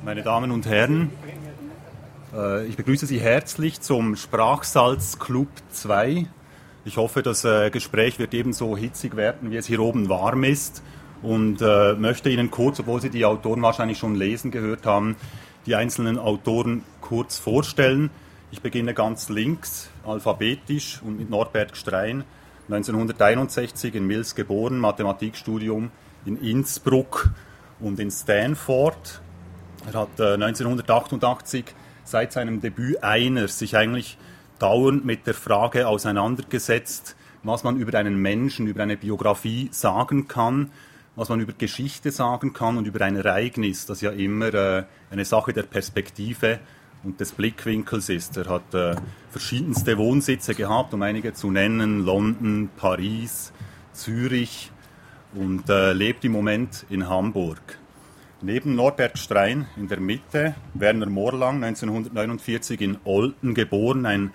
Meine Damen und Herren, ich begrüße Sie herzlich zum Sprachsalz Club 2. Ich hoffe, das Gespräch wird ebenso hitzig werden, wie es hier oben warm ist, und möchte Ihnen kurz, obwohl Sie die Autoren wahrscheinlich schon lesen gehört haben, die einzelnen Autoren kurz vorstellen. Ich beginne ganz links, alphabetisch, und mit Norbert Gstrein, 1961 in Mils geboren, Mathematikstudium in Innsbruck und in Stanford. Er hat 1988 seit seinem Debüt Einer sich eigentlich dauernd mit der Frage auseinandergesetzt, was man über einen Menschen, über eine Biografie sagen kann, was man über Geschichte sagen kann und über ein Ereignis, das ja immer eine Sache der Perspektive und des Blickwinkels ist. Er hat verschiedenste Wohnsitze gehabt, um einige zu nennen: London, Paris, Zürich, und lebt im Moment in Hamburg. Neben Norbert Gstrein in der Mitte Werner Morlang, 1949 in Olten geboren, ein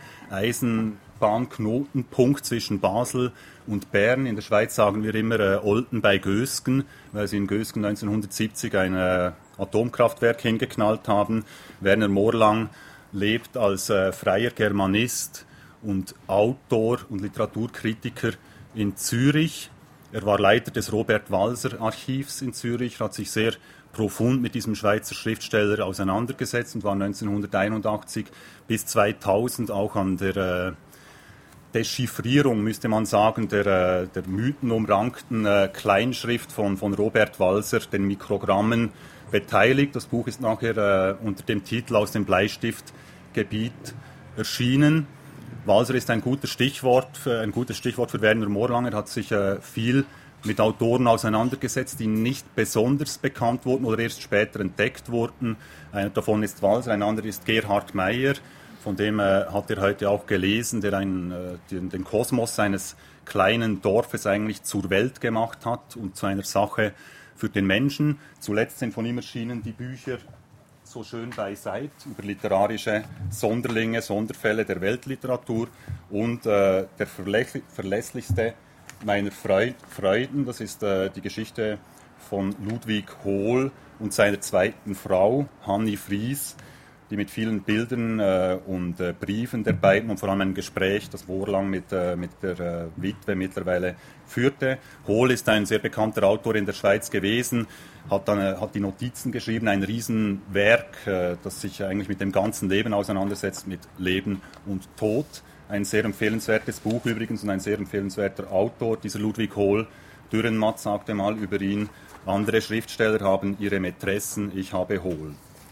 Eisenbahnknotenpunkt zwischen Basel und Bern. In der Schweiz sagen wir immer Olten bei Gösgen, weil sie in Gösgen 1970 ein Atomkraftwerk hingeknallt haben. Werner Morlang lebt als freier Germanist und Autor und Literaturkritiker in Zürich. Er war Leiter des Robert-Walser-Archivs in Zürich, hat sich sehr profund mit diesem Schweizer Schriftsteller auseinandergesetzt und war 1981 bis 2000 auch an der Dechiffrierung, müsste man sagen, der mythenumrankten Kleinschrift von Robert Walser, den Mikrogrammen, beteiligt. Das Buch ist nachher unter dem Titel Aus dem Bleistiftgebiet erschienen. Walser ist ein gutes Stichwort für Werner Morlang. Er hat sich viel mit Autoren auseinandergesetzt, die nicht besonders bekannt wurden oder erst später entdeckt wurden. Einer davon ist Walser, ein anderer ist Gerhard Meyer, von dem hat er heute auch gelesen, der den Kosmos seines kleinen Dorfes eigentlich zur Welt gemacht hat und zu einer Sache für den Menschen. Zuletzt sind von ihm erschienen die Bücher So schön beiseit über literarische Sonderlinge, Sonderfälle der Weltliteratur und der verlässlichste meiner Freuden, das ist die Geschichte von Ludwig Hohl und seiner zweiten Frau, Hanni Fries, die mit vielen Bildern und Briefen der beiden und vor allem ein Gespräch, das Morlang mit der Witwe mittlerweile führte. Hohl ist ein sehr bekannter Autor in der Schweiz gewesen, hat die Notizen geschrieben, ein Riesenwerk, das sich eigentlich mit dem ganzen Leben auseinandersetzt, mit Leben und Tod. Ein sehr empfehlenswertes Buch übrigens und ein sehr empfehlenswerter Autor, dieser Ludwig Hohl. Dürrenmatt sagte mal über ihn: Andere Schriftsteller haben ihre Mätressen, ich habe Hohl.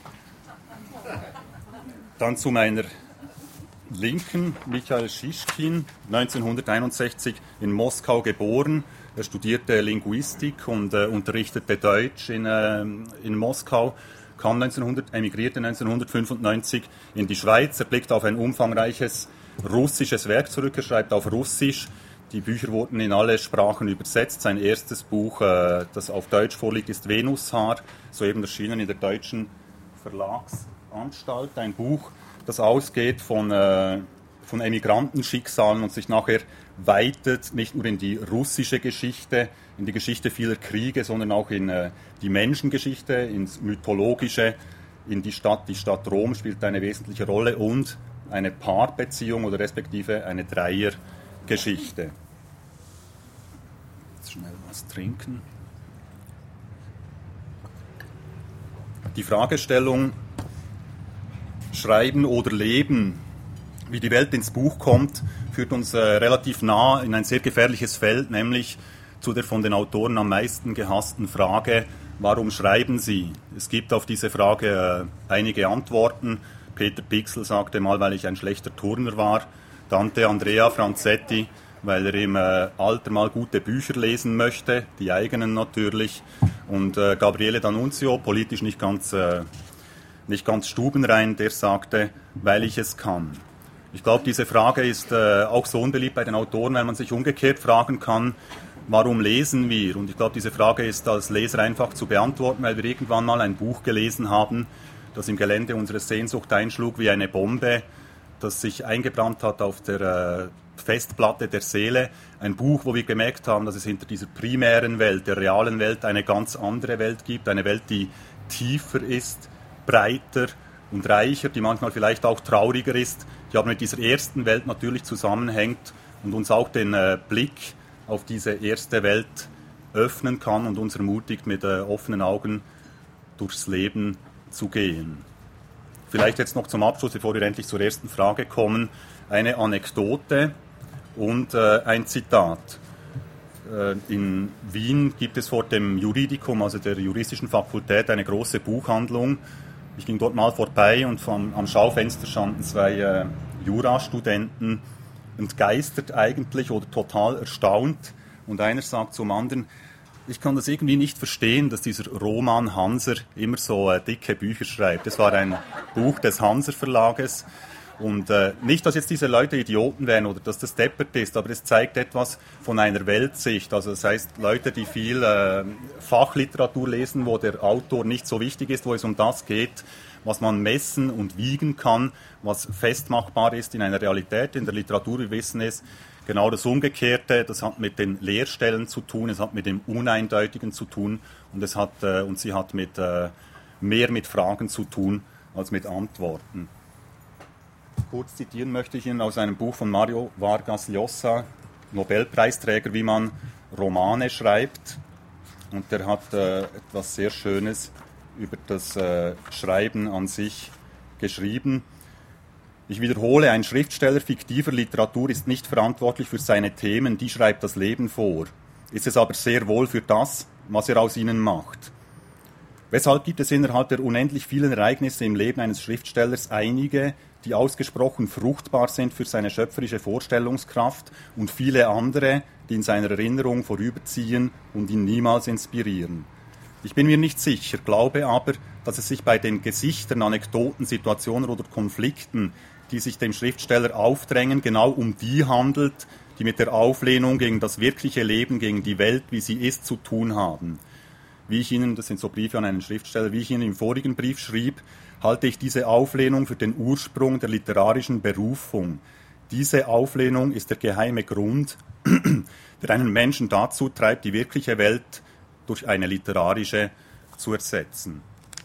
Dann zu meiner Linken, Michael Schischkin, 1961 in Moskau geboren. Er studierte Linguistik und unterrichtete Deutsch in Moskau. Emigrierte 1995 in die Schweiz. Er blickt auf ein umfangreiches russisches Werk zurück. Er schreibt auf Russisch. Die Bücher wurden in alle Sprachen übersetzt. Sein erstes Buch, das auf Deutsch vorliegt, ist Venushaar, soeben erschienen in der Deutschen Verlagsanstalt. Ein Buch, das ausgeht von Emigrantenschicksalen und sich nachher weitet, nicht nur in die russische Geschichte, in die Geschichte vieler Kriege, sondern auch in die Menschengeschichte, ins Mythologische, in die Stadt. Die Stadt Rom spielt eine wesentliche Rolle und eine Paarbeziehung oder respektive eine Dreiergeschichte. Jetzt schnell was trinken. Die Fragestellung Schreiben oder Leben, wie die Welt ins Buch kommt, führt uns relativ nah in ein sehr gefährliches Feld, nämlich zu der von den Autoren am meisten gehassten Frage: Warum schreiben Sie? Es gibt auf diese Frage einige Antworten. Peter Pixel sagte mal, weil ich ein schlechter Turner war. Dante Andrea Franzetti, weil er im Alter mal gute Bücher lesen möchte, die eigenen natürlich. Und Gabriele D'Annunzio, politisch nicht ganz stubenrein, der sagte, weil ich es kann. Ich glaube, diese Frage ist auch so unbeliebt bei den Autoren, weil man sich umgekehrt fragen kann, warum lesen wir? Und ich glaube, diese Frage ist als Leser einfach zu beantworten, weil wir irgendwann mal ein Buch gelesen haben, das im Gelände unserer Sehnsucht einschlug wie eine Bombe, das sich eingebrannt hat auf der Festplatte der Seele. Ein Buch, wo wir gemerkt haben, dass es hinter dieser primären Welt, der realen Welt, eine ganz andere Welt gibt, eine Welt, die tiefer ist, breiter und reicher, die manchmal vielleicht auch trauriger ist, die aber mit dieser ersten Welt natürlich zusammenhängt und uns auch den Blick auf diese erste Welt öffnen kann und uns ermutigt, mit offenen Augen durchs Leben zu gehen. Vielleicht jetzt noch zum Abschluss, bevor wir endlich zur ersten Frage kommen, eine Anekdote und ein Zitat. In Wien gibt es vor dem Juridikum, also der juristischen Fakultät, eine große Buchhandlung. Ich ging dort mal vorbei und am Schaufenster standen zwei Jurastudenten, entgeistert eigentlich oder total erstaunt. Und einer sagt zum anderen, ich kann das irgendwie nicht verstehen, dass dieser Roman Hanser immer so dicke Bücher schreibt. Das war ein Buch des Hanser Verlages. Und nicht, dass jetzt diese Leute Idioten wären oder dass das deppert ist, aber es zeigt etwas von einer Weltsicht. Also das heißt, Leute, die viel Fachliteratur lesen, wo der Autor nicht so wichtig ist, wo es um das geht, was man messen und wiegen kann, was festmachbar ist in einer Realität. In der Literatur, wir wissen es, genau das Umgekehrte, das hat mit den Leerstellen zu tun, es hat mit dem Uneindeutigen zu tun und sie hat mehr mit Fragen zu tun als mit Antworten. Kurz zitieren möchte ich Ihnen aus einem Buch von Mario Vargas Llosa, Nobelpreisträger, wie man Romane schreibt. Und der hat etwas sehr Schönes über das Schreiben an sich geschrieben. Ich wiederhole, ein Schriftsteller fiktiver Literatur ist nicht verantwortlich für seine Themen, die schreibt das Leben vor. Ist es aber sehr wohl für das, was er aus ihnen macht. Weshalb gibt es innerhalb der unendlich vielen Ereignisse im Leben eines Schriftstellers einige, die ausgesprochen fruchtbar sind für seine schöpferische Vorstellungskraft und viele andere, die in seiner Erinnerung vorüberziehen und ihn niemals inspirieren. Ich bin mir nicht sicher, glaube aber, dass es sich bei den Gesichtern, Anekdoten, Situationen oder Konflikten, die sich dem Schriftsteller aufdrängen, genau um die handelt, die mit der Auflehnung gegen das wirkliche Leben, gegen die Welt, wie sie ist, zu tun haben. Wie ich Ihnen, das sind so Briefe an einen Schriftsteller, wie ich Ihnen im vorigen Brief schrieb, halte ich diese Auflehnung für den Ursprung der literarischen Berufung. Diese Auflehnung ist der geheime Grund, der einen Menschen dazu treibt, die wirkliche Welt durch eine literarische zu ersetzen.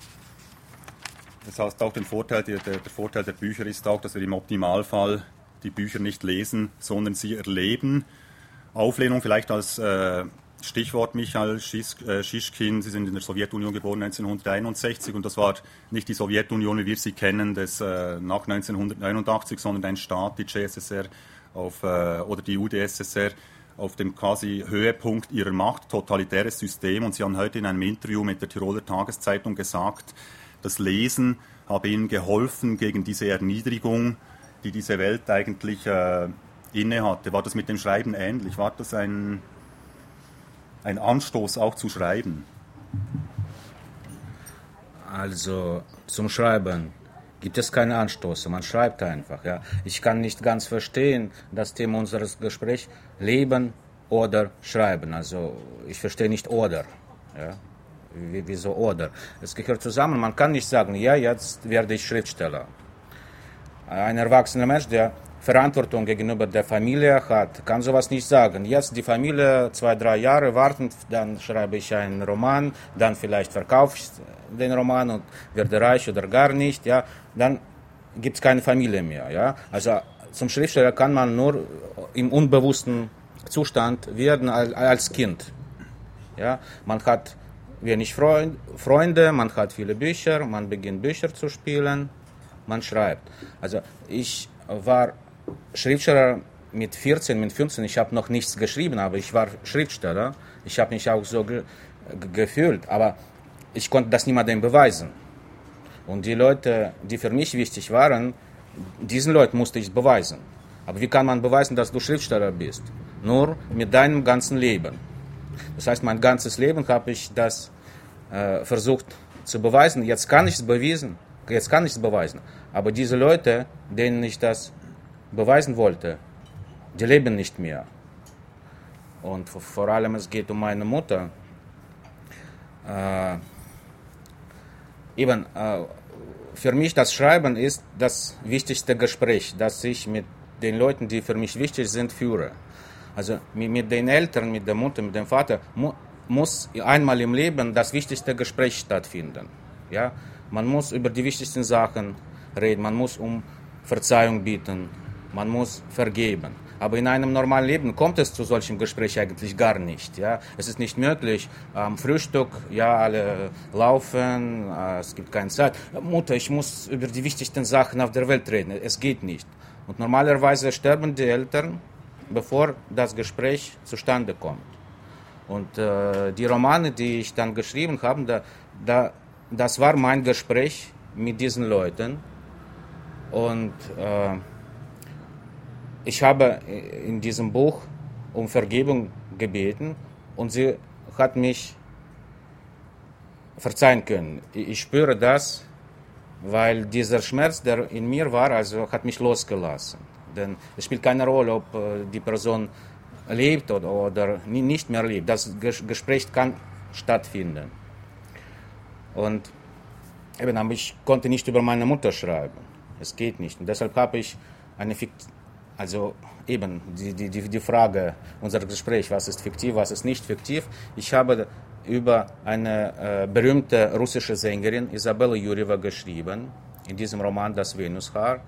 Das heißt auch der Vorteil der Bücher ist auch, dass wir im Optimalfall die Bücher nicht lesen, sondern sie erleben. Auflehnung vielleicht als Stichwort Michael Schischkin, Sie sind in der Sowjetunion geboren 1961 und das war nicht die Sowjetunion, wie wir sie kennen, nach 1989, sondern ein Staat, die CSSR oder die UdSSR, auf dem quasi Höhepunkt ihrer Macht, totalitäres System. Und Sie haben heute in einem Interview mit der Tiroler Tageszeitung gesagt, das Lesen habe Ihnen geholfen gegen diese Erniedrigung, die diese Welt eigentlich innehatte. War das mit dem Schreiben ähnlich? War das ein Anstoß auch zu schreiben? Also zum Schreiben gibt es keine Anstoße, man schreibt einfach. Ja. Ich kann nicht ganz verstehen, das Thema unseres Gesprächs, Leben oder Schreiben. Also ich verstehe nicht oder. Ja. Wieso oder? Es gehört zusammen, man kann nicht sagen, ja, jetzt werde ich Schriftsteller. Ein erwachsener Mensch, der Verantwortung gegenüber der Familie hat, kann sowas nicht sagen. Jetzt die Familie 2-3 Jahre warten, dann schreibe ich einen Roman, dann vielleicht verkaufe ich den Roman und werde reich oder gar nicht. Ja, dann gibt es keine Familie mehr. Ja, also zum Schriftsteller kann man nur im unbewussten Zustand werden als Kind. Ja, man hat wenig Freunde, man hat viele Bücher, man beginnt Bücher zu spielen, man schreibt. Also ich war Schriftsteller mit 14, mit 15, ich habe noch nichts geschrieben, aber ich war Schriftsteller. Ich habe mich auch so gefühlt, aber ich konnte das niemandem beweisen. Und die Leute, die für mich wichtig waren, diesen Leuten musste ich es beweisen. Aber wie kann man beweisen, dass du Schriftsteller bist? Nur mit deinem ganzen Leben. Das heißt, mein ganzes Leben habe ich das versucht zu beweisen. Jetzt kann ich es beweisen. Aber diese Leute, denen ich das beweisen wollte, die leben nicht mehr. Und vor allem es geht um meine Mutter. Für mich das Schreiben ist das wichtigste Gespräch, das ich mit den Leuten, die für mich wichtig sind, führe. Also mit den Eltern, mit der Mutter, mit dem Vater muss einmal im Leben das wichtigste Gespräch stattfinden. Ja? Man muss über die wichtigsten Sachen reden, man muss um Verzeihung bitten, man muss vergeben. Aber in einem normalen Leben kommt es zu solchen Gesprächen eigentlich gar nicht. Ja? Es ist nicht möglich. Am Frühstück, ja, alle laufen, es gibt keine Zeit. Mutter, ich muss über die wichtigsten Sachen auf der Welt reden. Es geht nicht. Und normalerweise sterben die Eltern, bevor das Gespräch zustande kommt. Und die Romane, die ich dann geschrieben habe, das war mein Gespräch mit diesen Leuten. Und ich habe in diesem Buch um Vergebung gebeten und sie hat mich verzeihen können. Ich spüre das, weil dieser Schmerz, der in mir war, also hat mich losgelassen. Denn es spielt keine Rolle, ob die Person lebt oder nicht mehr lebt. Das Gespräch kann stattfinden. Und eben, aber ich konnte nicht über meine Mutter schreiben. Es geht nicht. Und deshalb habe ich die Frage unseres Gesprächs, was ist fiktiv, was ist nicht fiktiv. Ich habe über eine berühmte russische Sängerin, Isabella Jurjewa, geschrieben, in diesem Roman Das Venushaar.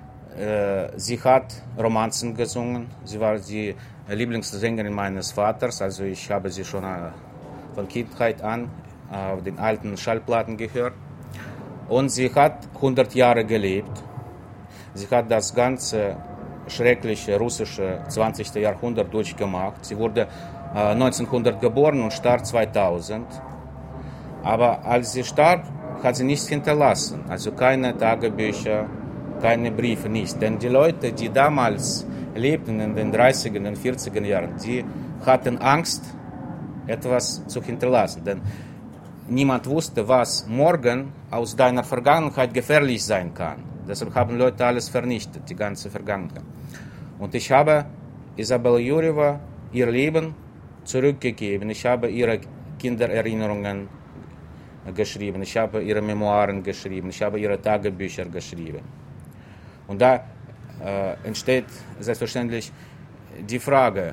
Sie hat Romanzen gesungen, sie war die Lieblingssängerin meines Vaters, also ich habe sie schon von Kindheit an auf den alten Schallplatten gehört. Und sie hat 100 Jahre gelebt. Sie hat das ganze schreckliche russische 20. Jahrhundert durchgemacht. Sie wurde 1900 geboren und starb 2000. Aber als sie starb, hat sie nichts hinterlassen. Also keine Tagebücher, keine Briefe, nichts. Denn die Leute, die damals lebten in den 30er und 40er Jahren, die hatten Angst, etwas zu hinterlassen. Denn niemand wusste, was morgen aus deiner Vergangenheit gefährlich sein kann. Deshalb haben Leute alles vernichtet, die ganze Vergangenheit. Und ich habe Isabella Jurjewa ihr Leben zurückgegeben. Ich habe ihre Kindererinnerungen geschrieben. Ich habe ihre Memoiren geschrieben. Ich habe ihre Tagebücher geschrieben. Und da entsteht selbstverständlich die Frage,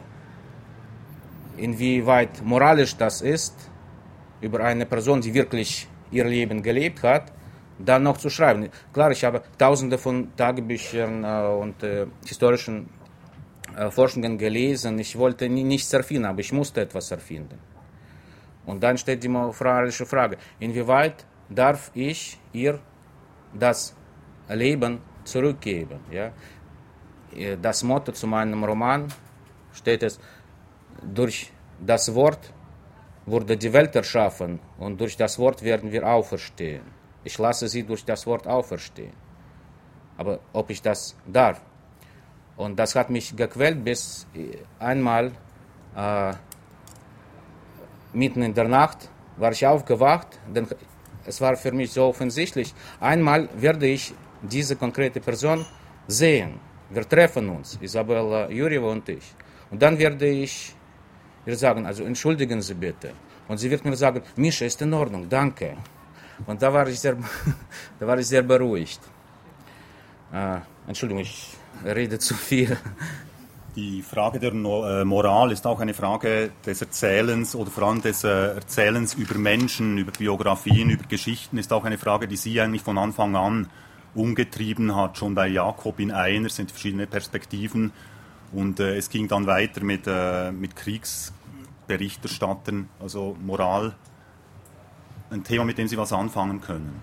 inwieweit moralisch das ist, über eine Person, die wirklich ihr Leben gelebt hat, dann noch zu schreiben. Klar, ich habe tausende von Tagebüchern und historischen Forschungen gelesen. Ich wollte nichts erfinden, aber ich musste etwas erfinden. Und dann steht die moralische Frage, inwieweit darf ich ihr das Leben zurückgeben? Ja? Das Motto zu meinem Roman steht es, durch das Wort wurde die Welt erschaffen und durch das Wort werden wir auferstehen. Ich lasse sie durch das Wort auferstehen. Aber ob ich das darf? Und das hat mich gequält, bis einmal mitten in der Nacht war ich aufgewacht, denn es war für mich so offensichtlich. Einmal werde ich diese konkrete Person sehen. Wir treffen uns, Isabella Jurjewa und ich. Und dann werde ich ihr sagen, also entschuldigen Sie bitte. Und sie wird mir sagen, Mischa, ist in Ordnung, danke. Und da war ich sehr beruhigt. Entschuldigung, ich rede zu viel. Die Frage der Moral ist auch eine Frage des Erzählens oder vor allem des Erzählens über Menschen, über Biografien, über Geschichten, ist auch eine Frage, die Sie eigentlich von Anfang an umgetrieben hat. Schon bei Jakob in einer sind verschiedene Perspektiven und es ging dann weiter mit Kriegsberichterstattern, also Moral. Ein Thema, mit dem Sie was anfangen können?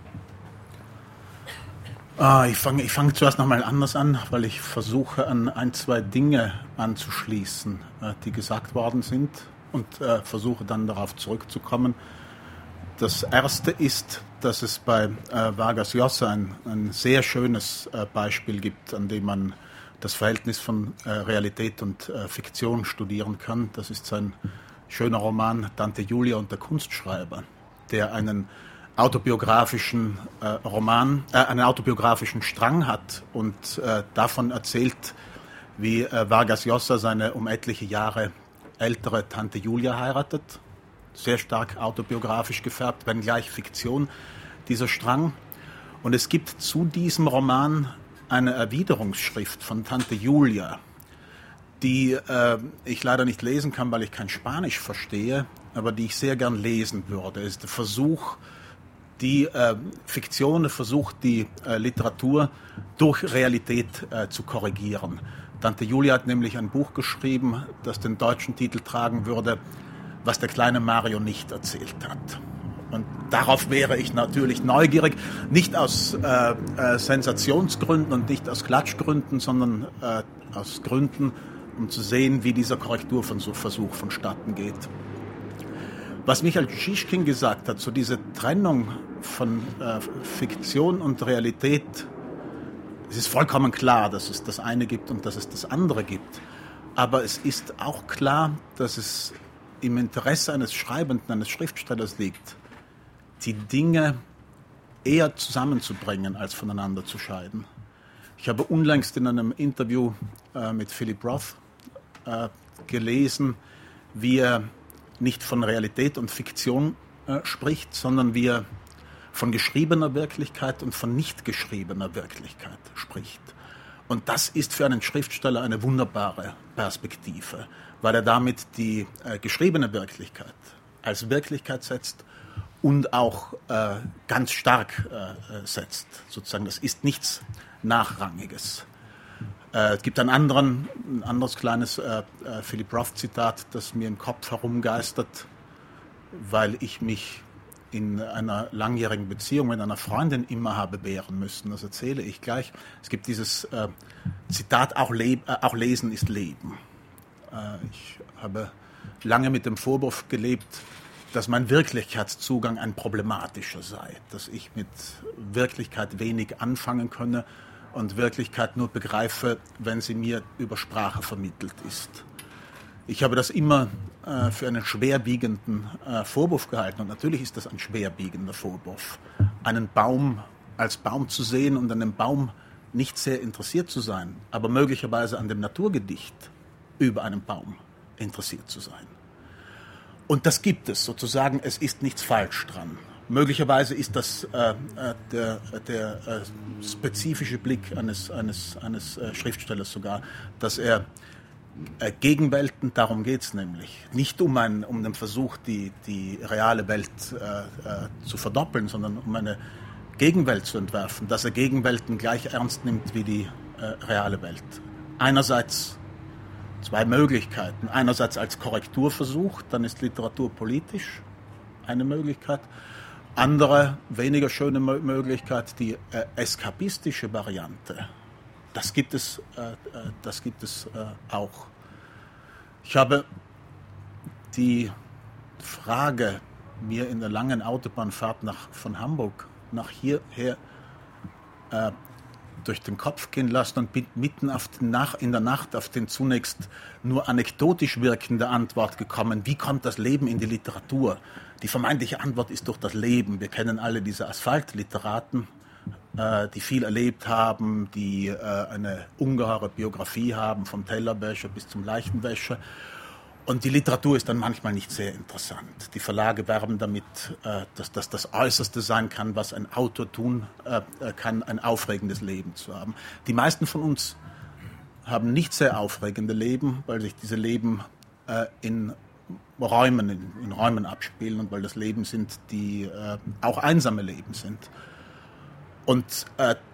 Ich fange zuerst nochmal anders an, weil ich versuche, an ein, zwei Dinge anzuschließen, die gesagt worden sind und versuche dann darauf zurückzukommen. Das erste ist, dass es bei Vargas Llosa ein sehr schönes Beispiel gibt, an dem man das Verhältnis von Realität und Fiktion studieren kann. Das ist sein schöner Roman Tante Julia und der Kunstschreiber, der einen autobiografischen einen autobiografischen Strang hat und davon erzählt, wie Vargas Llosa seine um etliche Jahre ältere Tante Julia heiratet. Sehr stark autobiografisch gefärbt, wenngleich Fiktion, dieser Strang. Und es gibt zu diesem Roman eine Erwiderungsschrift von Tante Julia, die ich leider nicht lesen kann, weil ich kein Spanisch verstehe, aber die ich sehr gern lesen würde. Es ist der Versuch, Die Fiktion versucht, die Literatur durch Realität zu korrigieren. Dante Julia hat nämlich ein Buch geschrieben, das den deutschen Titel tragen würde, was der kleine Mario nicht erzählt hat. Und darauf wäre ich natürlich neugierig, nicht aus Sensationsgründen und nicht aus Klatschgründen, sondern aus Gründen, um zu sehen, wie dieser Korrekturversuch vonstatten geht. Was Michael Žižkin gesagt hat, so diese Trennung von Fiktion und Realität, es ist vollkommen klar, dass es das eine gibt und dass es das andere gibt. Aber es ist auch klar, dass es im Interesse eines Schreibenden, eines Schriftstellers liegt, die Dinge eher zusammenzubringen, als voneinander zu scheiden. Ich habe unlängst in einem Interview mit Philip Roth gelesen, wie er nicht von Realität und Fiktion spricht, sondern wie er von geschriebener Wirklichkeit und von nicht geschriebener Wirklichkeit spricht. Und das ist für einen Schriftsteller eine wunderbare Perspektive, weil er damit die geschriebene Wirklichkeit als Wirklichkeit setzt und auch ganz stark setzt. Sozusagen, das ist nichts Nachrangiges. Es gibt ein anderes kleines Philip Roth-Zitat, das mir im Kopf herumgeistert, weil ich mich in einer langjährigen Beziehung mit einer Freundin immer habe wehren müssen. Das erzähle ich gleich. Es gibt dieses Zitat, auch Lesen ist Leben. Ich habe lange mit dem Vorwurf gelebt, dass mein Wirklichkeitszugang ein problematischer sei, dass ich mit Wirklichkeit wenig anfangen könne und Wirklichkeit nur begreife, wenn sie mir über Sprache vermittelt ist. Ich habe das immer für einen schwerwiegenden Vorwurf gehalten. Und natürlich ist das ein schwerwiegender Vorwurf, einen Baum als Baum zu sehen und an dem Baum nicht sehr interessiert zu sein, aber möglicherweise an dem Naturgedicht über einen Baum interessiert zu sein. Und das gibt es sozusagen, es ist nichts falsch dran. Möglicherweise ist das der spezifische Blick eines Schriftstellers sogar, dass er Gegenwelten, darum geht es nämlich, nicht um den Versuch, die reale Welt zu verdoppeln, sondern um eine Gegenwelt zu entwerfen, dass er Gegenwelten gleich ernst nimmt wie die reale Welt. Einerseits zwei Möglichkeiten. Einerseits als Korrekturversuch, dann ist Literatur politisch eine Möglichkeit. Andere, weniger schöne Möglichkeit, die eskapistische Variante. Das gibt es auch. Ich habe die Frage mir in der langen Autobahnfahrt von Hamburg nach hierher durch den Kopf gehen lassen und bin mitten in der Nacht auf den zunächst nur anekdotisch wirkende Antwort gekommen. Wie kommt das Leben in die Literatur? Die vermeintliche Antwort ist durch das Leben. Wir kennen alle diese Asphaltliteraten, die viel erlebt haben, die eine ungeheure Biografie haben, vom Tellerwäscher bis zum Leichenwäscher. Und die Literatur ist dann manchmal nicht sehr interessant. Die Verlage werben damit, dass das das Äußerste sein kann, was ein Autor tun kann, ein aufregendes Leben zu haben. Die meisten von uns haben nicht sehr aufregende Leben, weil sich diese Leben in Räumen abspielen und weil das Leben sind, die auch einsame Leben sind. Und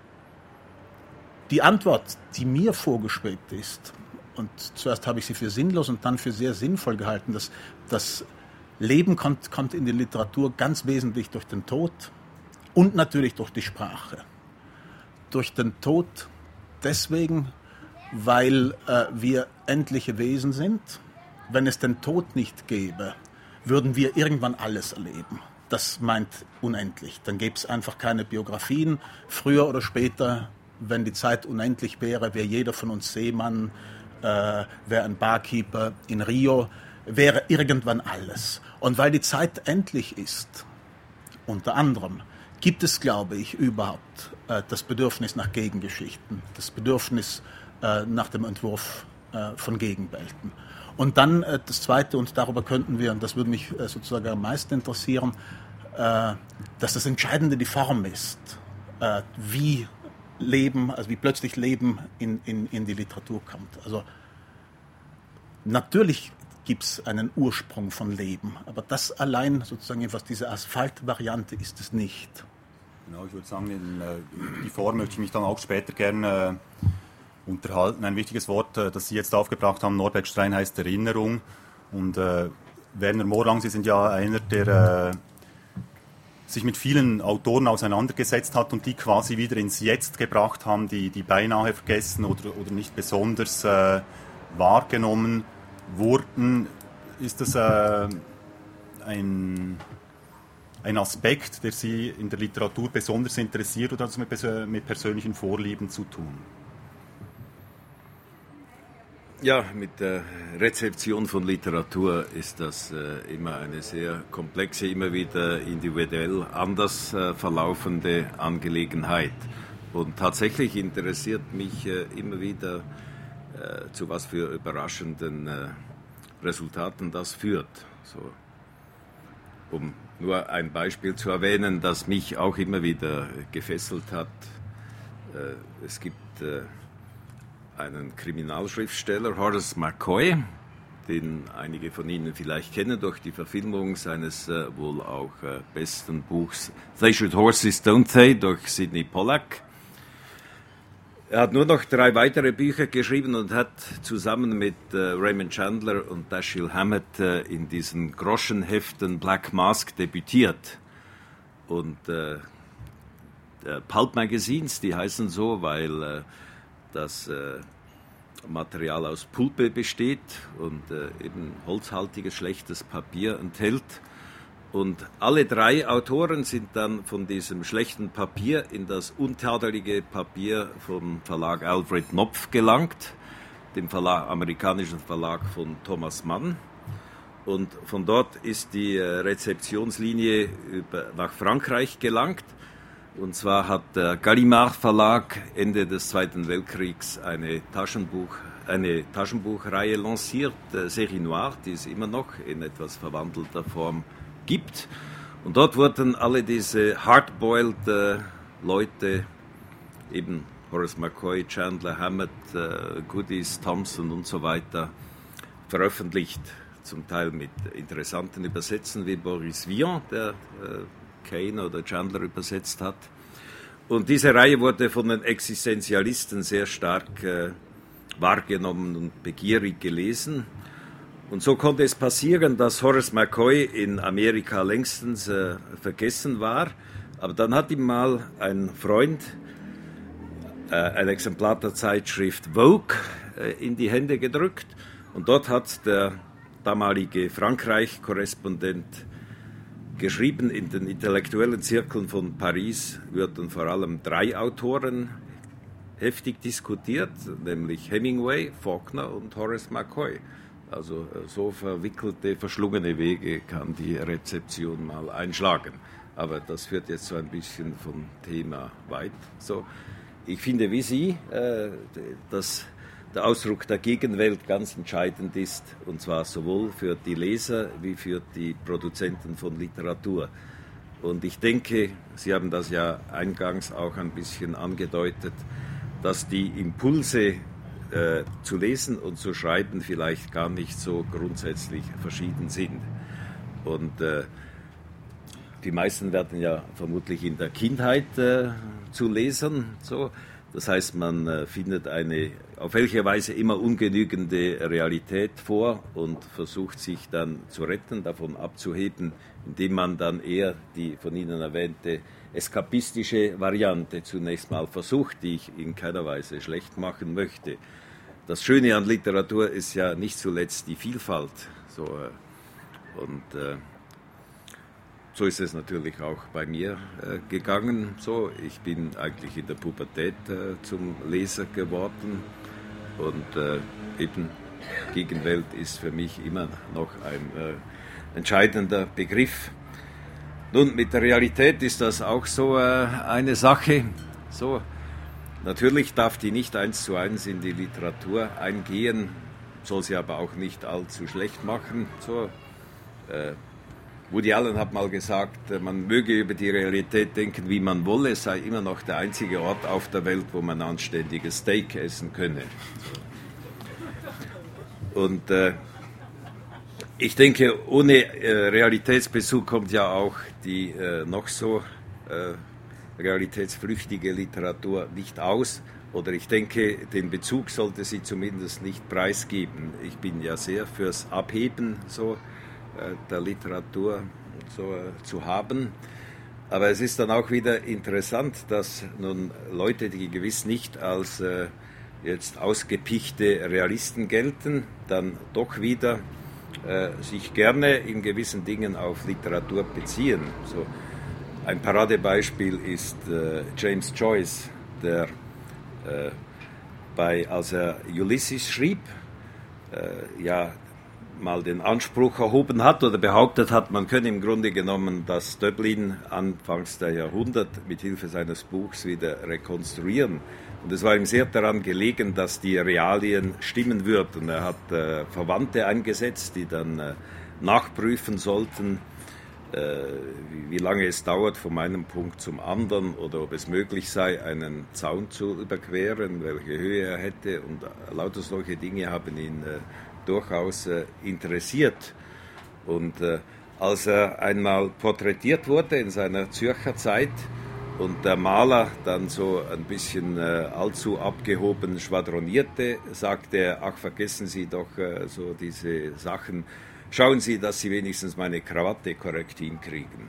die Antwort, die mir vorgeschwebt ist, und zuerst habe ich sie für sinnlos und dann für sehr sinnvoll gehalten, dass das Leben kommt in die Literatur ganz wesentlich durch den Tod und natürlich durch die Sprache. Durch den Tod deswegen, weil wir endliche Wesen sind. Wenn es den Tod nicht gäbe, würden wir irgendwann alles erleben. Das meint unendlich. Dann gäbe es einfach keine Biografien. Früher oder später, wenn die Zeit unendlich wäre, wäre jeder von uns Seemann, wäre ein Barkeeper in Rio, wäre irgendwann alles. Und weil die Zeit endlich ist, unter anderem, gibt es, glaube ich, überhaupt das Bedürfnis nach Gegengeschichten, das Bedürfnis nach dem Entwurf von Gegenwelten. Und dann das Zweite, und darüber könnten wir, und das würde mich sozusagen am meisten interessieren, dass das Entscheidende die Form ist, wie Leben, also wie plötzlich Leben in die Literatur kommt. Also natürlich gibt es einen Ursprung von Leben. Aber das allein, sozusagen, was diese Asphalt-Variante ist es nicht. Genau, ich würde sagen, in die Form möchte ich mich dann auch später gerne unterhalten. Ein wichtiges Wort, das Sie jetzt aufgebracht haben, Norbert Strein, heißt Erinnerung. Und Werner Morlang, Sie sind ja einer, der sich mit vielen Autoren auseinandergesetzt hat und die quasi wieder ins Jetzt gebracht haben, die beinahe vergessen oder nicht besonders wahrgenommen wurden. Ist das ein Aspekt, der Sie in der Literatur besonders interessiert, oder hat es mit persönlichen Vorlieben zu tun? Ja, mit der Rezeption von Literatur ist das immer eine sehr komplexe, immer wieder individuell anders verlaufende Angelegenheit. Und tatsächlich interessiert mich immer wieder, zu was für überraschenden Resultaten das führt. So, um nur ein Beispiel zu erwähnen, das mich auch immer wieder gefesselt hat. Es gibt einen Kriminalschriftsteller, Horace McCoy, den einige von Ihnen vielleicht kennen durch die Verfilmung seines wohl auch besten Buchs They Shoot Horses, Don't They? Durch Sidney Pollack. Er hat nur noch 3 weitere Bücher geschrieben und hat zusammen mit Raymond Chandler und Dashiell Hammett in diesen Groschenheften Black Mask debütiert. Und Pulp Magazines, die heißen so, weil das Material aus Pulpe besteht und eben holzhaltiges, schlechtes Papier enthält. Und alle 3 Autoren sind dann von diesem schlechten Papier in das untadelige Papier vom Verlag Alfred Knopf gelangt, dem amerikanischen Verlag von Thomas Mann. Und von dort ist die Rezeptionslinie nach Frankreich gelangt. Und zwar hat der Gallimard Verlag Ende des Zweiten Weltkriegs eine Taschenbuchreihe lanciert, Série Noire, die es immer noch in etwas verwandelter Form gibt. Und dort wurden alle diese hardboiled Leute, eben Horace McCoy, Chandler, Hammett, Goodies, Thompson und so weiter, veröffentlicht. Zum Teil mit interessanten Übersetzungen wie Boris Vian, der Kane oder Chandler übersetzt hat. Und diese Reihe wurde von den Existenzialisten sehr stark wahrgenommen und begierig gelesen. Und so konnte es passieren, dass Horace McCoy in Amerika längstens vergessen war. Aber dann hat ihm mal ein Freund ein Exemplar der Zeitschrift Vogue in die Hände gedrückt. Und dort hat der damalige Frankreich-Korrespondent geschrieben, in den intellektuellen Zirkeln von Paris würden vor allem 3 Autoren heftig diskutiert, nämlich Hemingway, Faulkner und Horace McCoy. Also so verwickelte, verschlungene Wege kann die Rezeption mal einschlagen. Aber das führt jetzt so ein bisschen vom Thema weit. So, ich finde wie Sie, dass der Ausdruck der Gegenwelt ganz entscheidend ist, und zwar sowohl für die Leser wie für die Produzenten von Literatur. Und ich denke, Sie haben das ja eingangs auch ein bisschen angedeutet, dass die Impulse zu lesen und zu schreiben vielleicht gar nicht so grundsätzlich verschieden sind. Und die meisten werden ja vermutlich in der Kindheit zu lesen, so. Das heißt, man findet eine auf welche Weise immer ungenügende Realität vor und versucht sich dann zu retten, davon abzuheben, indem man dann eher die von Ihnen erwähnte eskapistische Variante zunächst mal versucht, die ich in keiner Weise schlecht machen möchte. Das Schöne an Literatur ist ja nicht zuletzt die Vielfalt. So ist es natürlich auch bei mir gegangen. So, ich bin eigentlich in der Pubertät zum Leser geworden und eben Gegenwelt ist für mich immer noch ein entscheidender Begriff. Nun, mit der Realität ist das auch so eine Sache. So, natürlich darf die nicht 1:1 in die Literatur eingehen, soll sie aber auch nicht allzu schlecht machen. So, Woody Allen hat mal gesagt, man möge über die Realität denken, wie man wolle, es sei immer noch der einzige Ort auf der Welt, wo man anständiges Steak essen könne. Und Ich denke, ohne Realitätsbezug kommt ja auch die noch so realitätsflüchtige Literatur nicht aus. Oder ich denke, den Bezug sollte sie zumindest nicht preisgeben. Ich bin ja sehr fürs Abheben so, der Literatur so, zu haben. Aber es ist dann auch wieder interessant, dass nun Leute, die gewiss nicht als jetzt ausgepichte Realisten gelten, dann doch wieder sich gerne in gewissen Dingen auf Literatur beziehen. So, ein Paradebeispiel ist James Joyce, der als er Ulysses schrieb, ja mal den Anspruch erhoben hat oder behauptet hat, man könne im Grunde genommen das Dublin anfangs der Jahrhundert mit Hilfe seines Buchs wieder rekonstruieren. Und es war ihm sehr daran gelegen, dass die Realien stimmen würden. Er hat Verwandte eingesetzt, die dann nachprüfen sollten, wie lange es dauert von einem Punkt zum anderen oder ob es möglich sei, einen Zaun zu überqueren, welche Höhe er hätte. Und lauter solche Dinge haben ihn durchaus interessiert. Und als er einmal porträtiert wurde in seiner Zürcher Zeit und der Maler dann so ein bisschen allzu abgehoben schwadronierte, sagte er, ach, vergessen Sie doch so diese Sachen, schauen Sie, dass Sie wenigstens meine Krawatte korrekt hinkriegen.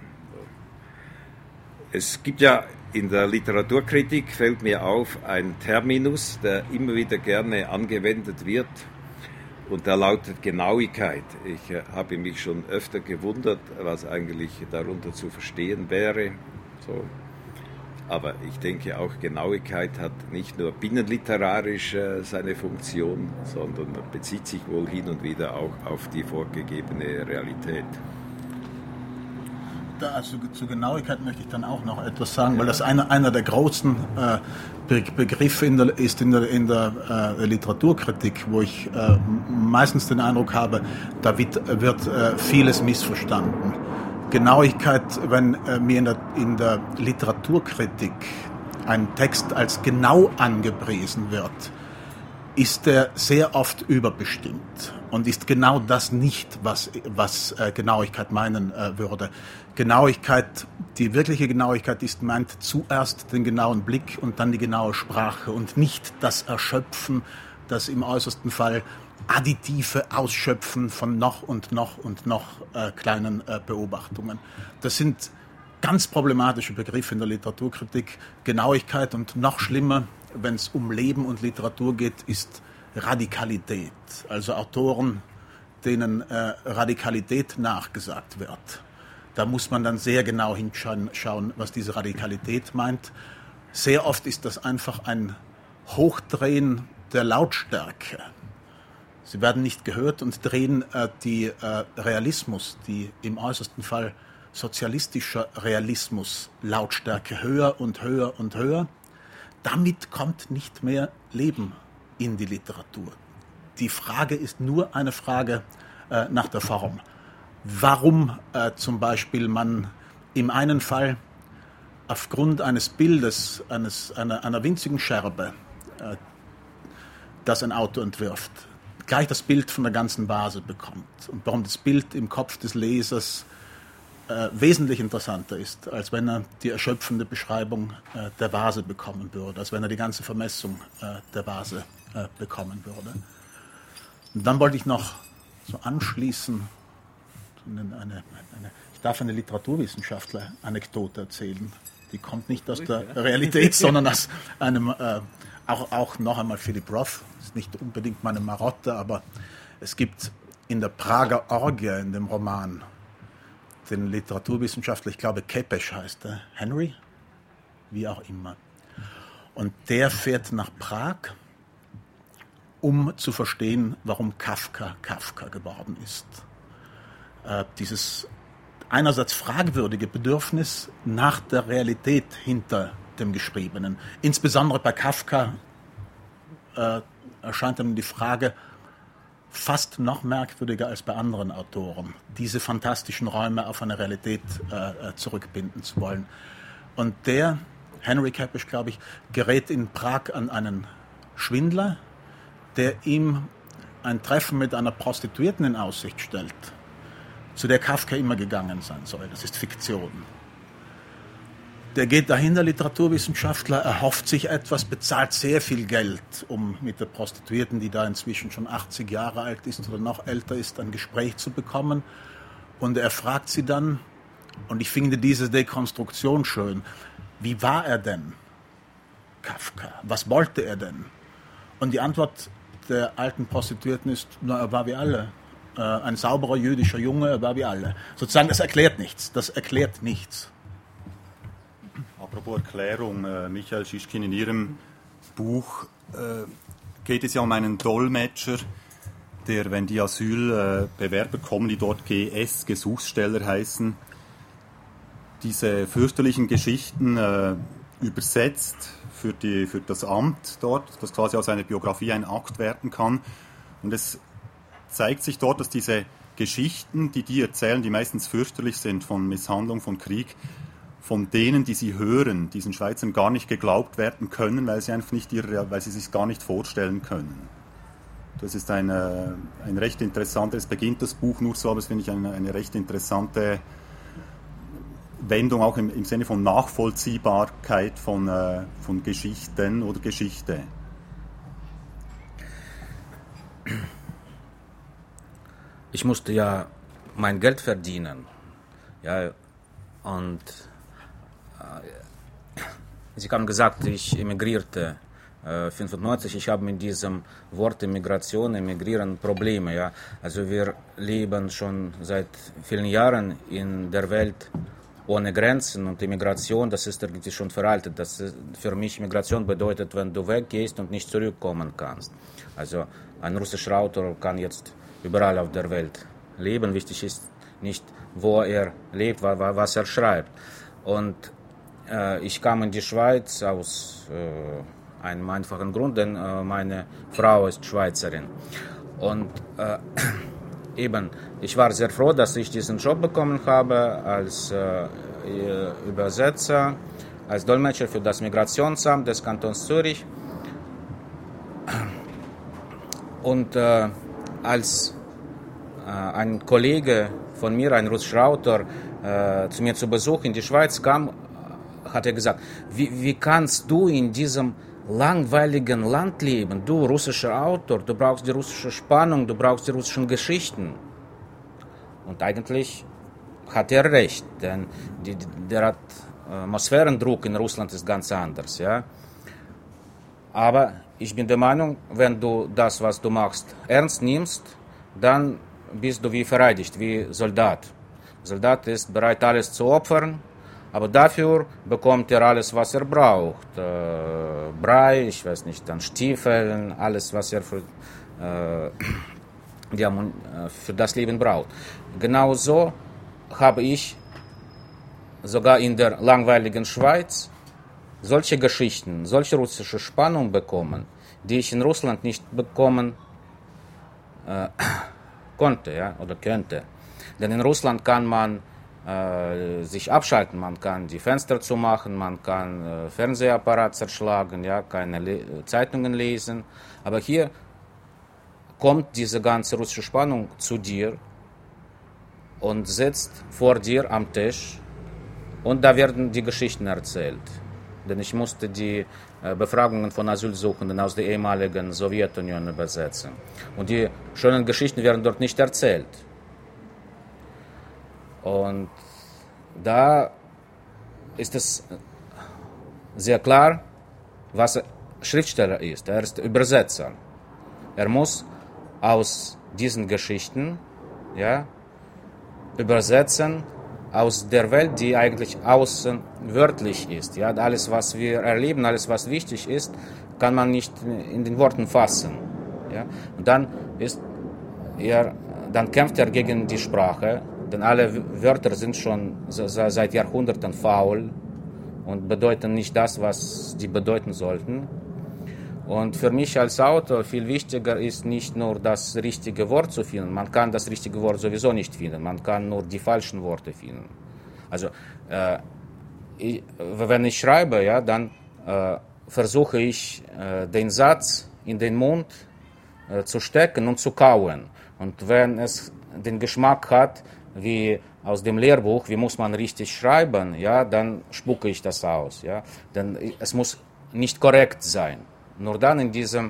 Es gibt ja in der Literaturkritik, fällt mir auf, ein Terminus, der immer wieder gerne angewendet wird, und der lautet Genauigkeit. Ich habe mich schon öfter gewundert, was eigentlich darunter zu verstehen wäre. So. Aber ich denke auch, Genauigkeit hat nicht nur binnenliterarisch seine Funktion, sondern bezieht sich wohl hin und wieder auch auf die vorgegebene Realität. Also zu Genauigkeit möchte ich dann auch noch etwas sagen, weil das einer der großen Begriffe ist in der Literaturkritik, wo ich meistens den Eindruck habe, da wird vieles missverstanden. Genauigkeit, wenn mir in der Literaturkritik ein Text als genau angepriesen wird, ist er sehr oft überbestimmt und ist genau das nicht, was Genauigkeit meinen würde. Genauigkeit, die wirkliche Genauigkeit meint zuerst den genauen Blick und dann die genaue Sprache und nicht das Erschöpfen, das im äußersten Fall additive Ausschöpfen von noch kleinen Beobachtungen. Das sind ganz problematische Begriffe in der Literaturkritik. Genauigkeit und noch schlimmer, wenn es um Leben und Literatur geht, ist Radikalität. Also Autoren, denen Radikalität nachgesagt wird. Da muss man dann sehr genau hinschauen, was diese Radikalität meint. Sehr oft ist das einfach ein Hochdrehen der Lautstärke. Sie werden nicht gehört und drehen die Realismus, die im äußersten Fall sozialistischer Realismus, Lautstärke höher und höher und höher. Damit kommt nicht mehr Leben in die Literatur. Die Frage ist nur eine Frage nach der Form. Warum zum Beispiel man im einen Fall aufgrund eines Bildes, einer winzigen Scherbe, das ein Autor entwirft, gleich das Bild von der ganzen Vase bekommt und warum das Bild im Kopf des Lesers wesentlich interessanter ist, als wenn er die erschöpfende Beschreibung der Vase bekommen würde, als wenn er die ganze Vermessung der Vase bekommen würde. Und dann wollte ich noch so anschließen, ich darf eine Literaturwissenschaftler-Anekdote erzählen. Die kommt nicht aus der Realität, sondern aus einem, auch noch einmal Philip Roth, das ist nicht unbedingt meine Marotte, aber es gibt in der Prager Orgie, in dem Roman, den Literaturwissenschaftler, ich glaube Kepes heißt er, Henry, wie auch immer. Und der fährt nach Prag, um zu verstehen, warum Kafka geworden ist. Dieses einerseits fragwürdige Bedürfnis nach der Realität hinter dem Geschriebenen. Insbesondere bei Kafka erscheint einem die Frage fast noch merkwürdiger als bei anderen Autoren, diese fantastischen Räume auf eine Realität zurückbinden zu wollen. Und der, Henry Kepes, glaube ich, gerät in Prag an einen Schwindler, der ihm ein Treffen mit einer Prostituierten in Aussicht stellt. zu der Kafka immer gegangen sein soll. Das ist Fiktion. Der geht dahin, der Literaturwissenschaftler, erhofft sich etwas, bezahlt sehr viel Geld, um mit der Prostituierten, die da inzwischen schon 80 Jahre alt ist oder noch älter ist, ein Gespräch zu bekommen. Und er fragt sie dann, und ich finde diese Dekonstruktion schön, wie war er denn, Kafka? Was wollte er denn? Und die Antwort der alten Prostituierten ist, na, er war wie alle. Ein sauberer jüdischer Junge, er war wie alle. Sozusagen, das erklärt nichts. Das erklärt nichts. Apropos Erklärung, Michael Schischkin, in Ihrem Buch geht es ja um einen Dolmetscher, der, wenn die Asylbewerber kommen, die dort GS, Gesuchssteller heißen, diese fürchterlichen Geschichten übersetzt für das Amt dort, das quasi aus einer Biografie ein Akt werden kann. Und es zeigt sich dort, dass diese Geschichten, die erzählen, die meistens fürchterlich sind, von Misshandlung, von Krieg, von denen, die sie hören, diesen Schweizern gar nicht geglaubt werden können, weil sie einfach nicht weil sie sich gar nicht vorstellen können. Das ist ein recht interessantes, es beginnt das Buch nur so, aber das finde ich eine recht interessante Wendung, auch im Sinne von Nachvollziehbarkeit von Geschichten oder Geschichte. Ich musste ja mein Geld verdienen. Ja, und Sie haben gesagt, ich emigrierte 1995. Ich habe mit diesem Wort Emigration, Emigrieren Probleme. Ja. Also wir leben schon seit vielen Jahren in der Welt ohne Grenzen und Immigration, das ist irgendwie schon veraltet. Für mich Migration bedeutet, wenn du weggehst und nicht zurückkommen kannst. Also ein russischer Autor kann jetzt überall auf der Welt leben. Wichtig ist nicht, wo er lebt, was er schreibt. Und ich kam in die Schweiz aus einem einfachen Grund, denn meine Frau ist Schweizerin. Und ich war sehr froh, dass ich diesen Job bekommen habe als Übersetzer, als Dolmetscher für das Migrationsamt des Kantons Zürich. Und als ein Kollege von mir, ein russischer Autor, zu mir zu Besuch in die Schweiz kam, hat er gesagt, wie kannst du in diesem langweiligen Land leben? Du, russischer Autor, du brauchst die russische Spannung, du brauchst die russischen Geschichten. Und eigentlich hat er recht, denn der Atmosphärendruck in Russland ist ganz anders. Ja? Aber ich bin der Meinung, wenn du das, was du machst, ernst nimmst, dann bist du wie verteidigt, wie Soldat. Soldat ist bereit, alles zu opfern, aber dafür bekommt er alles, was er braucht. Brei, ich weiß nicht, dann Stiefeln, alles, was er für das Leben braucht. Genauso habe ich sogar in der langweiligen Schweiz solche Geschichten, solche russische Spannung bekommen, die ich in Russland nicht bekommen konnte, ja, oder könnte. Denn in Russland kann man sich abschalten, man kann die Fenster zumachen, man kann Fernsehapparat zerschlagen, ja, keine Zeitungen lesen. Aber hier kommt diese ganze russische Spannung zu dir und sitzt vor dir am Tisch und da werden die Geschichten erzählt. Denn ich musste die Befragungen von Asylsuchenden aus der ehemaligen Sowjetunion übersetzen. Und die schönen Geschichten werden dort nicht erzählt. Und da ist es sehr klar, was ein Schriftsteller ist. Er ist Übersetzer. Er muss aus diesen Geschichten, ja, übersetzen aus der Welt, die eigentlich außenwörtlich ist. Ja, alles, was wir erleben, alles, was wichtig ist, kann man nicht in den Worten fassen. Ja, und dann kämpft er gegen die Sprache, denn alle Wörter sind schon seit Jahrhunderten faul und bedeuten nicht das, was die bedeuten sollten. Und für mich als Autor viel wichtiger ist nicht nur das richtige Wort zu finden. Man kann das richtige Wort sowieso nicht finden. Man kann nur die falschen Worte finden. Also wenn ich schreibe, ja, dann versuche ich den Satz in den Mund zu stecken und zu kauen. Und wenn es den Geschmack hat, wie aus dem Lehrbuch, wie muss man richtig schreiben, ja, dann spucke ich das aus. Ja. Denn es muss nicht korrekt sein. Nur dann in dieser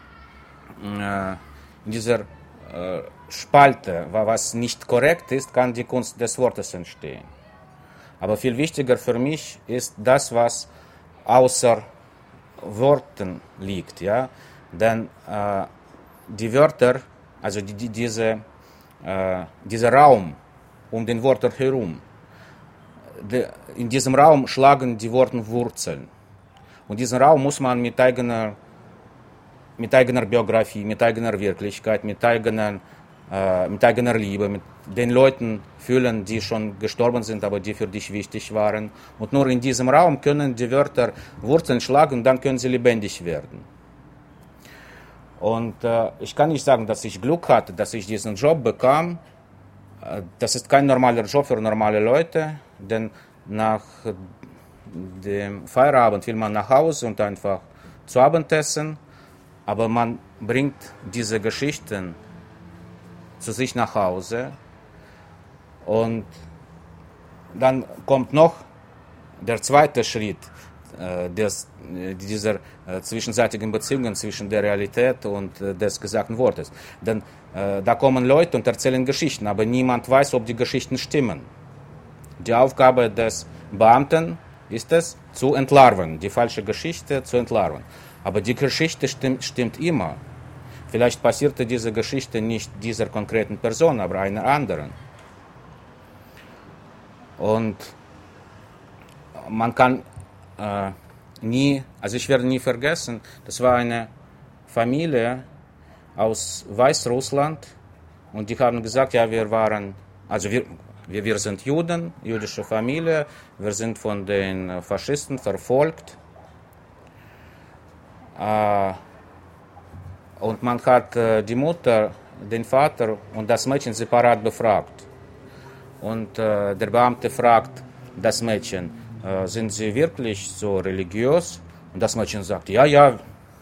Spalte, was nicht korrekt ist, kann die Kunst des Wortes entstehen. Aber viel wichtiger für mich ist das, was außer Worten liegt. Ja? Denn die Wörter, also dieser Raum um den Wörter herum, in diesem Raum schlagen die Worte Wurzeln. Und diesen Raum muss man mit eigener Biografie, mit eigener Wirklichkeit, mit eigener Liebe, mit den Leuten füllen, die schon gestorben sind, aber die für dich wichtig waren. Und nur in diesem Raum können die Wörter Wurzeln schlagen, dann können sie lebendig werden. Und ich kann nicht sagen, dass ich Glück hatte, dass ich diesen Job bekam. Das ist kein normaler Job für normale Leute, denn nach dem Feierabend will man nach Hause und einfach zu Abend essen, aber man bringt diese Geschichten zu sich nach Hause und dann kommt noch der zweite Schritt dieser zwischenseitigen Beziehungen zwischen der Realität und des gesagten Wortes. Denn da kommen Leute und erzählen Geschichten, aber niemand weiß, ob die Geschichten stimmen. Die Aufgabe des Beamten ist es, zu entlarven, die falsche Geschichte zu entlarven. Aber die Geschichte stimmt immer. Vielleicht passierte diese Geschichte nicht dieser konkreten Person, aber einer anderen. Und man kann ich werde nie vergessen, das war eine Familie aus Weißrussland und die haben gesagt, ja, wir sind Juden, jüdische Familie, wir sind von den Faschisten verfolgt. Und man hat die Mutter, den Vater und das Mädchen separat befragt. Und der Beamte fragt das Mädchen, sind Sie wirklich so religiös? Und das Mädchen sagt, ja.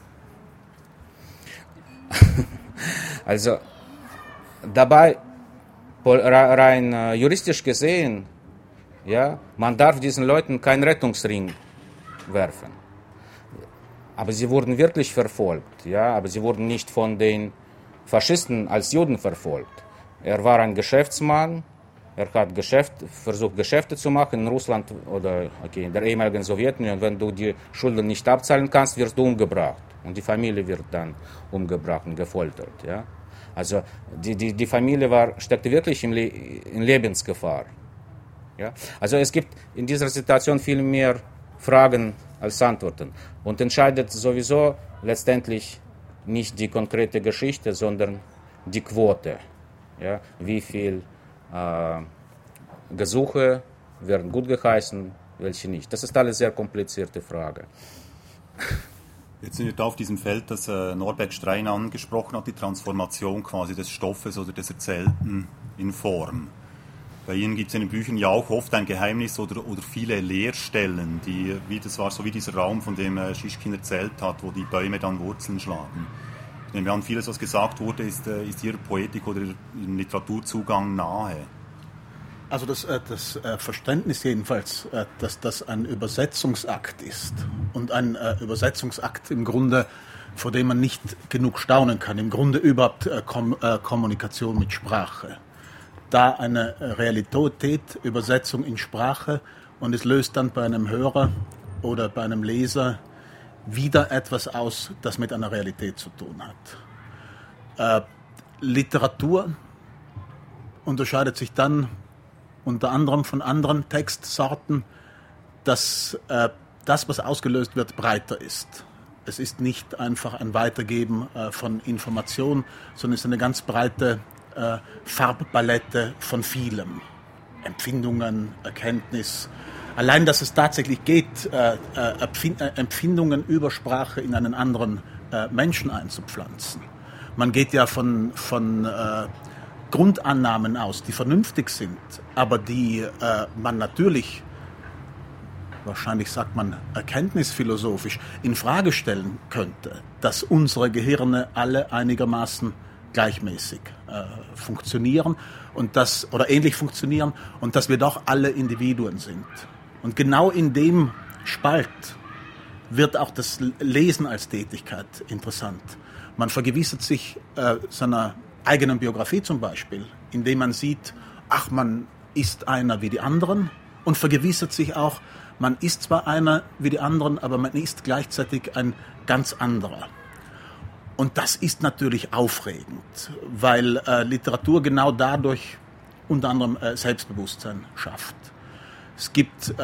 Also dabei, rein juristisch gesehen, ja, man darf diesen Leuten keinen Rettungsring werfen. Aber sie wurden wirklich verfolgt, ja, aber sie wurden nicht von den Faschisten als Juden verfolgt. Er war ein Geschäftsmann, er hat versucht, Geschäfte zu machen in Russland oder in der ehemaligen Sowjetunion. Wenn du die Schulden nicht abzahlen kannst, wirst du umgebracht. Und die Familie wird dann umgebracht und gefoltert. Ja? Also die Familie steckte wirklich in Lebensgefahr. Ja? Also es gibt in dieser Situation viel mehr Fragen als Antworten. Und entscheidet sowieso letztendlich nicht die konkrete Geschichte, sondern die Quote. Ja? Wie viel Gesuche werden gut geheißen, welche nicht. Das ist alles sehr komplizierte Frage. Jetzt sind wir da auf diesem Feld, das Norbert Strein angesprochen hat, die Transformation quasi des Stoffes oder des Erzählten in Form. Bei Ihnen gibt es in den Büchern ja auch oft ein Geheimnis oder viele Leerstellen, wie dieser Raum, von dem Schischkin erzählt hat, wo die Bäume dann Wurzeln schlagen. Ich nehme an, vieles, was gesagt wurde, ist Ihrer Poetik oder Ihrem Literaturzugang nahe. Also das Verständnis jedenfalls, dass das ein Übersetzungsakt ist und ein Übersetzungsakt im Grunde, vor dem man nicht genug staunen kann, im Grunde überhaupt Kommunikation mit Sprache. Da eine Realität, Übersetzung in Sprache und es löst dann bei einem Hörer oder bei einem Leser wieder etwas aus, das mit einer Realität zu tun hat. Literatur unterscheidet sich dann unter anderem von anderen Textsorten, dass das, was ausgelöst wird, breiter ist. Es ist nicht einfach ein Weitergeben von Information, sondern es ist eine ganz breite Farbpalette von vielem. Empfindungen, Erkenntnis. Allein, dass es tatsächlich geht, Empfindungen über Sprache in einen anderen Menschen einzupflanzen. Man geht ja von Grundannahmen aus, die vernünftig sind, aber die man natürlich, wahrscheinlich sagt man erkenntnisphilosophisch, in Frage stellen könnte, dass unsere Gehirne alle einigermaßen gleichmäßig funktionieren oder ähnlich funktionieren und dass wir doch alle Individuen sind. Und genau in dem Spalt wird auch das Lesen als Tätigkeit interessant. Man vergewissert sich seiner eigenen Biografie zum Beispiel, indem man sieht, man ist einer wie die anderen und vergewissert sich auch, man ist zwar einer wie die anderen, aber man ist gleichzeitig ein ganz anderer. Und das ist natürlich aufregend, weil Literatur genau dadurch unter anderem Selbstbewusstsein schafft. Es gibt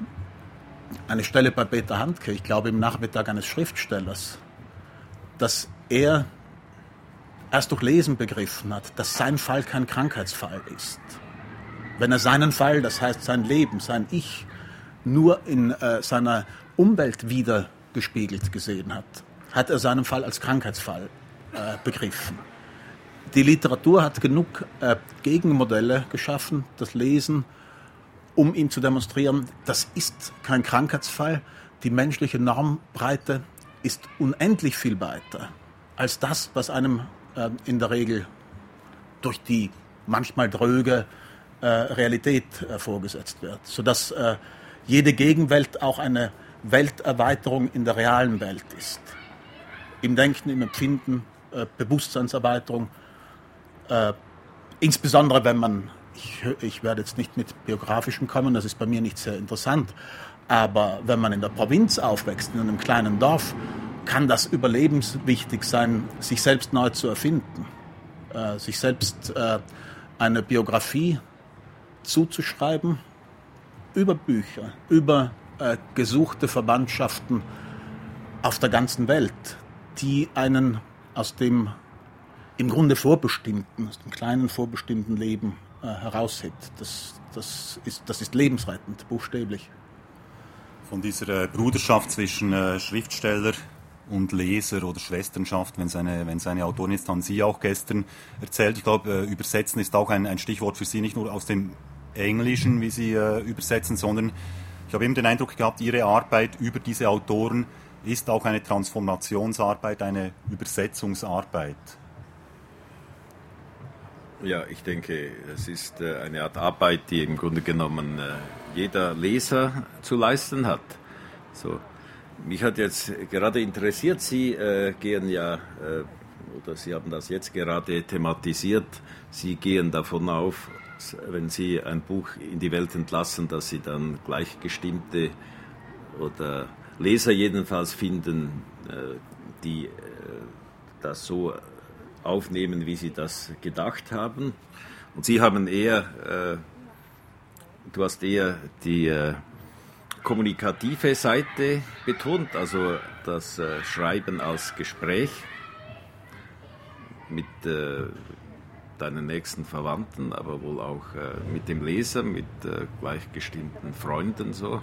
eine Stelle bei Peter Handke, ich glaube im Nachmittag eines Schriftstellers, dass er erst durch Lesen begriffen hat, dass sein Fall kein Krankheitsfall ist. Wenn er seinen Fall, das heißt sein Leben, sein Ich, nur in seiner Umwelt wiedergespiegelt gesehen hat, hat er seinen Fall als Krankheitsfall begriffen. Die Literatur hat genug Gegenmodelle geschaffen, das Lesen, um ihm zu demonstrieren, das ist kein Krankheitsfall, die menschliche Normbreite ist unendlich viel weiter als das, was einem in der Regel durch die manchmal dröge Realität vorgesetzt wird, sodass jede Gegenwelt auch eine Welterweiterung in der realen Welt ist. Im Denken, im Empfinden, Bewusstseinserweiterung, insbesondere wenn man, ich werde jetzt nicht mit Biografischem kommen, das ist bei mir nicht sehr interessant, aber wenn man in der Provinz aufwächst, in einem kleinen Dorf, kann das überlebenswichtig sein, sich selbst neu zu erfinden, sich selbst eine Biografie zuzuschreiben über Bücher, über gesuchte Verwandtschaften auf der ganzen Welt, die einen aus dem im Grunde vorbestimmten, aus dem kleinen vorbestimmten Leben heraushebt. Das ist lebensrettend, buchstäblich. Von dieser Bruderschaft zwischen Schriftsteller und Leser oder Schwesternschaft, wenn seine Autorin jetzt dann Sie auch gestern erzählt. Ich glaube, übersetzen ist auch ein Stichwort für Sie, nicht nur aus dem Englischen, wie Sie übersetzen, sondern ich habe eben den Eindruck gehabt, Ihre Arbeit über diese Autoren ist auch eine Transformationsarbeit, eine Übersetzungsarbeit. Ja, ich denke, es ist eine Art Arbeit, die im Grunde genommen jeder Leser zu leisten hat. So. Mich hat jetzt gerade interessiert, Sie gehen ja, oder Sie haben das jetzt gerade thematisiert, Sie gehen davon auf, wenn Sie ein Buch in die Welt entlassen, dass Sie dann Gleichgestimmte oder Leser jedenfalls finden, die das so aufnehmen, wie Sie das gedacht haben. Und Sie haben eher, du hast eher die kommunikative Seite betont, also das Schreiben als Gespräch mit deinen nächsten Verwandten, aber wohl auch mit dem Leser, mit gleichgestimmten Freunden so.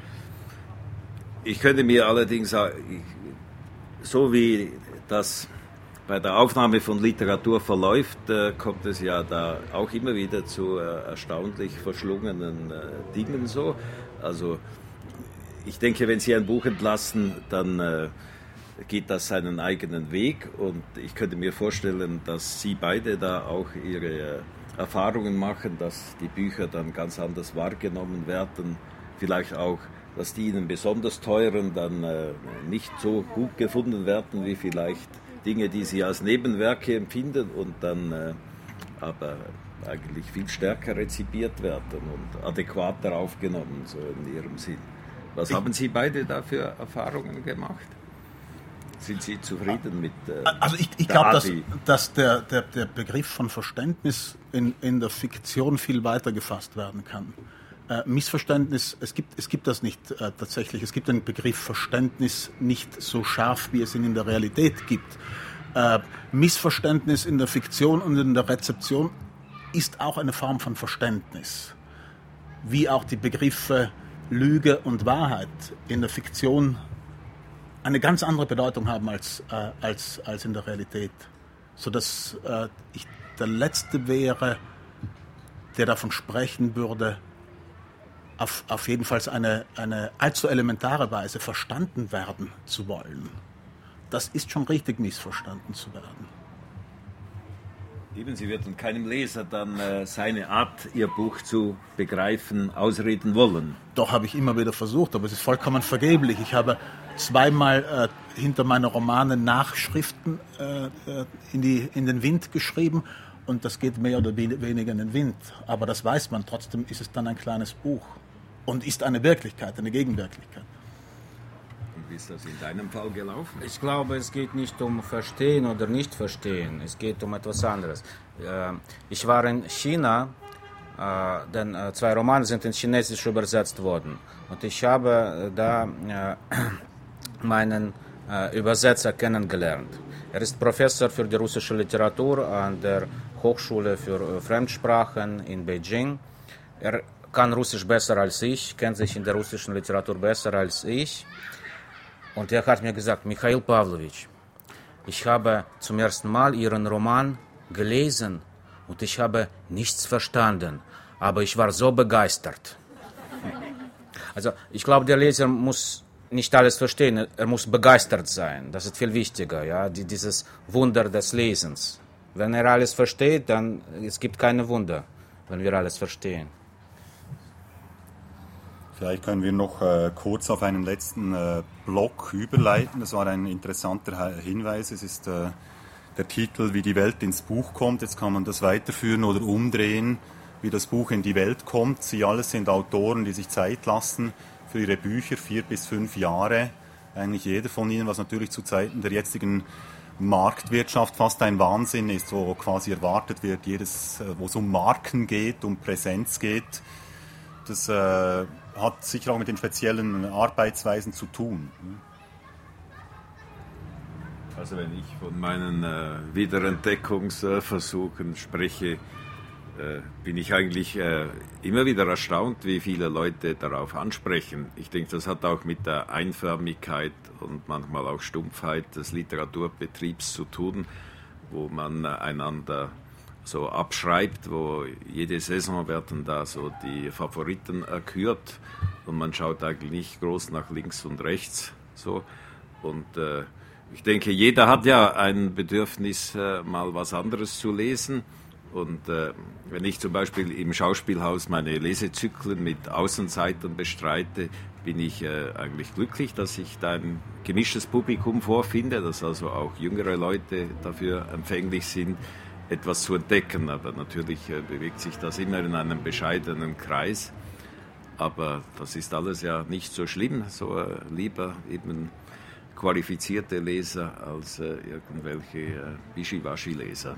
Ich könnte mir allerdings, so wie das bei der Aufnahme von Literatur verläuft, kommt es ja da auch immer wieder zu erstaunlich verschlungenen Dingen so. Also ich denke, wenn Sie ein Buch entlassen, dann geht das seinen eigenen Weg und ich könnte mir vorstellen, dass Sie beide da auch Ihre Erfahrungen machen, dass die Bücher dann ganz anders wahrgenommen werden, vielleicht auch, dass die Ihnen besonders teuren dann nicht so gut gefunden werden, wie vielleicht Dinge, die Sie als Nebenwerke empfinden und dann aber eigentlich viel stärker rezipiert werden und adäquater aufgenommen, so in Ihrem Sinn. Was haben Sie beide da für Erfahrungen gemacht? Sind Sie zufrieden mit Also ich glaube, dass der Begriff von Verständnis in der Fiktion viel weiter gefasst werden kann. Missverständnis, es gibt das nicht tatsächlich. Es gibt den Begriff Verständnis nicht so scharf, wie es ihn in der Realität gibt. Missverständnis in der Fiktion und in der Rezeption ist auch eine Form von Verständnis. Wie auch die Begriffe Lüge und Wahrheit in der Fiktion eine ganz andere Bedeutung haben als in der Realität. Sodass ich der Letzte wäre, der davon sprechen würde, auf jeden Fall eine allzu elementare Weise verstanden werden zu wollen. Das ist schon richtig, missverstanden zu werden. Eben, Sie würden keinem Leser dann seine Art, Ihr Buch zu begreifen, ausreden wollen. Doch, habe ich immer wieder versucht, aber es ist vollkommen vergeblich. Ich habe zweimal hinter meine Romane Nachschriften in den Wind geschrieben und das geht mehr oder weniger in den Wind. Aber das weiß man, trotzdem ist es dann ein kleines Buch und ist eine Wirklichkeit, eine Gegenwirklichkeit. Wie ist das in deinem Fall gelaufen? Ich glaube, es geht nicht um Verstehen oder nicht Verstehen. Es geht um etwas anderes. Ich war in China, denn 2 Romane sind ins Chinesische übersetzt worden. Und ich habe da meinen Übersetzer kennengelernt. Er ist Professor für die russische Literatur an der Hochschule für Fremdsprachen in Beijing. Er kann Russisch besser als ich, kennt sich in der russischen Literatur besser als ich. Und er hat mir gesagt, Michail Pavlovich, ich habe zum ersten Mal Ihren Roman gelesen und ich habe nichts verstanden, aber ich war so begeistert. Also ich glaube, der Leser muss nicht alles verstehen, er muss begeistert sein, das ist viel wichtiger, ja, dieses Wunder des Lesens. Wenn er alles versteht, dann es gibt keine Wunder, wenn wir alles verstehen. Vielleicht können wir noch kurz auf einen letzten Block überleiten. Das war ein interessanter Hinweis. Es ist der Titel, wie die Welt ins Buch kommt. Jetzt kann man das weiterführen oder umdrehen, wie das Buch in die Welt kommt. Sie alles sind Autoren, die sich Zeit lassen für ihre Bücher, 4 bis 5 Jahre. Eigentlich jeder von ihnen, was natürlich zu Zeiten der jetzigen Marktwirtschaft fast ein Wahnsinn ist, wo quasi erwartet wird, wo es um Marken geht, um Präsenz geht. Das hat sicher auch mit den speziellen Arbeitsweisen zu tun. Also wenn ich von meinen Wiederentdeckungsversuchen spreche, bin ich eigentlich immer wieder erstaunt, wie viele Leute darauf ansprechen. Ich denke, das hat auch mit der Einförmigkeit und manchmal auch Stumpfheit des Literaturbetriebs zu tun, wo man einander so abschreibt, wo jede Saison werden da so die Favoriten erkürt und man schaut eigentlich nicht groß nach links und rechts. So. Und ich denke, jeder hat ja ein Bedürfnis, mal was anderes zu lesen. Und wenn ich zum Beispiel im Schauspielhaus meine Lesezyklen mit Außenseitern bestreite, bin ich eigentlich glücklich, dass ich da ein gemischtes Publikum vorfinde, dass also auch jüngere Leute dafür empfänglich sind, etwas zu entdecken, aber natürlich bewegt sich das immer in einem bescheidenen Kreis. Aber das ist alles ja nicht so schlimm, so lieber eben qualifizierte Leser als irgendwelche Wischiwaschi-Leser.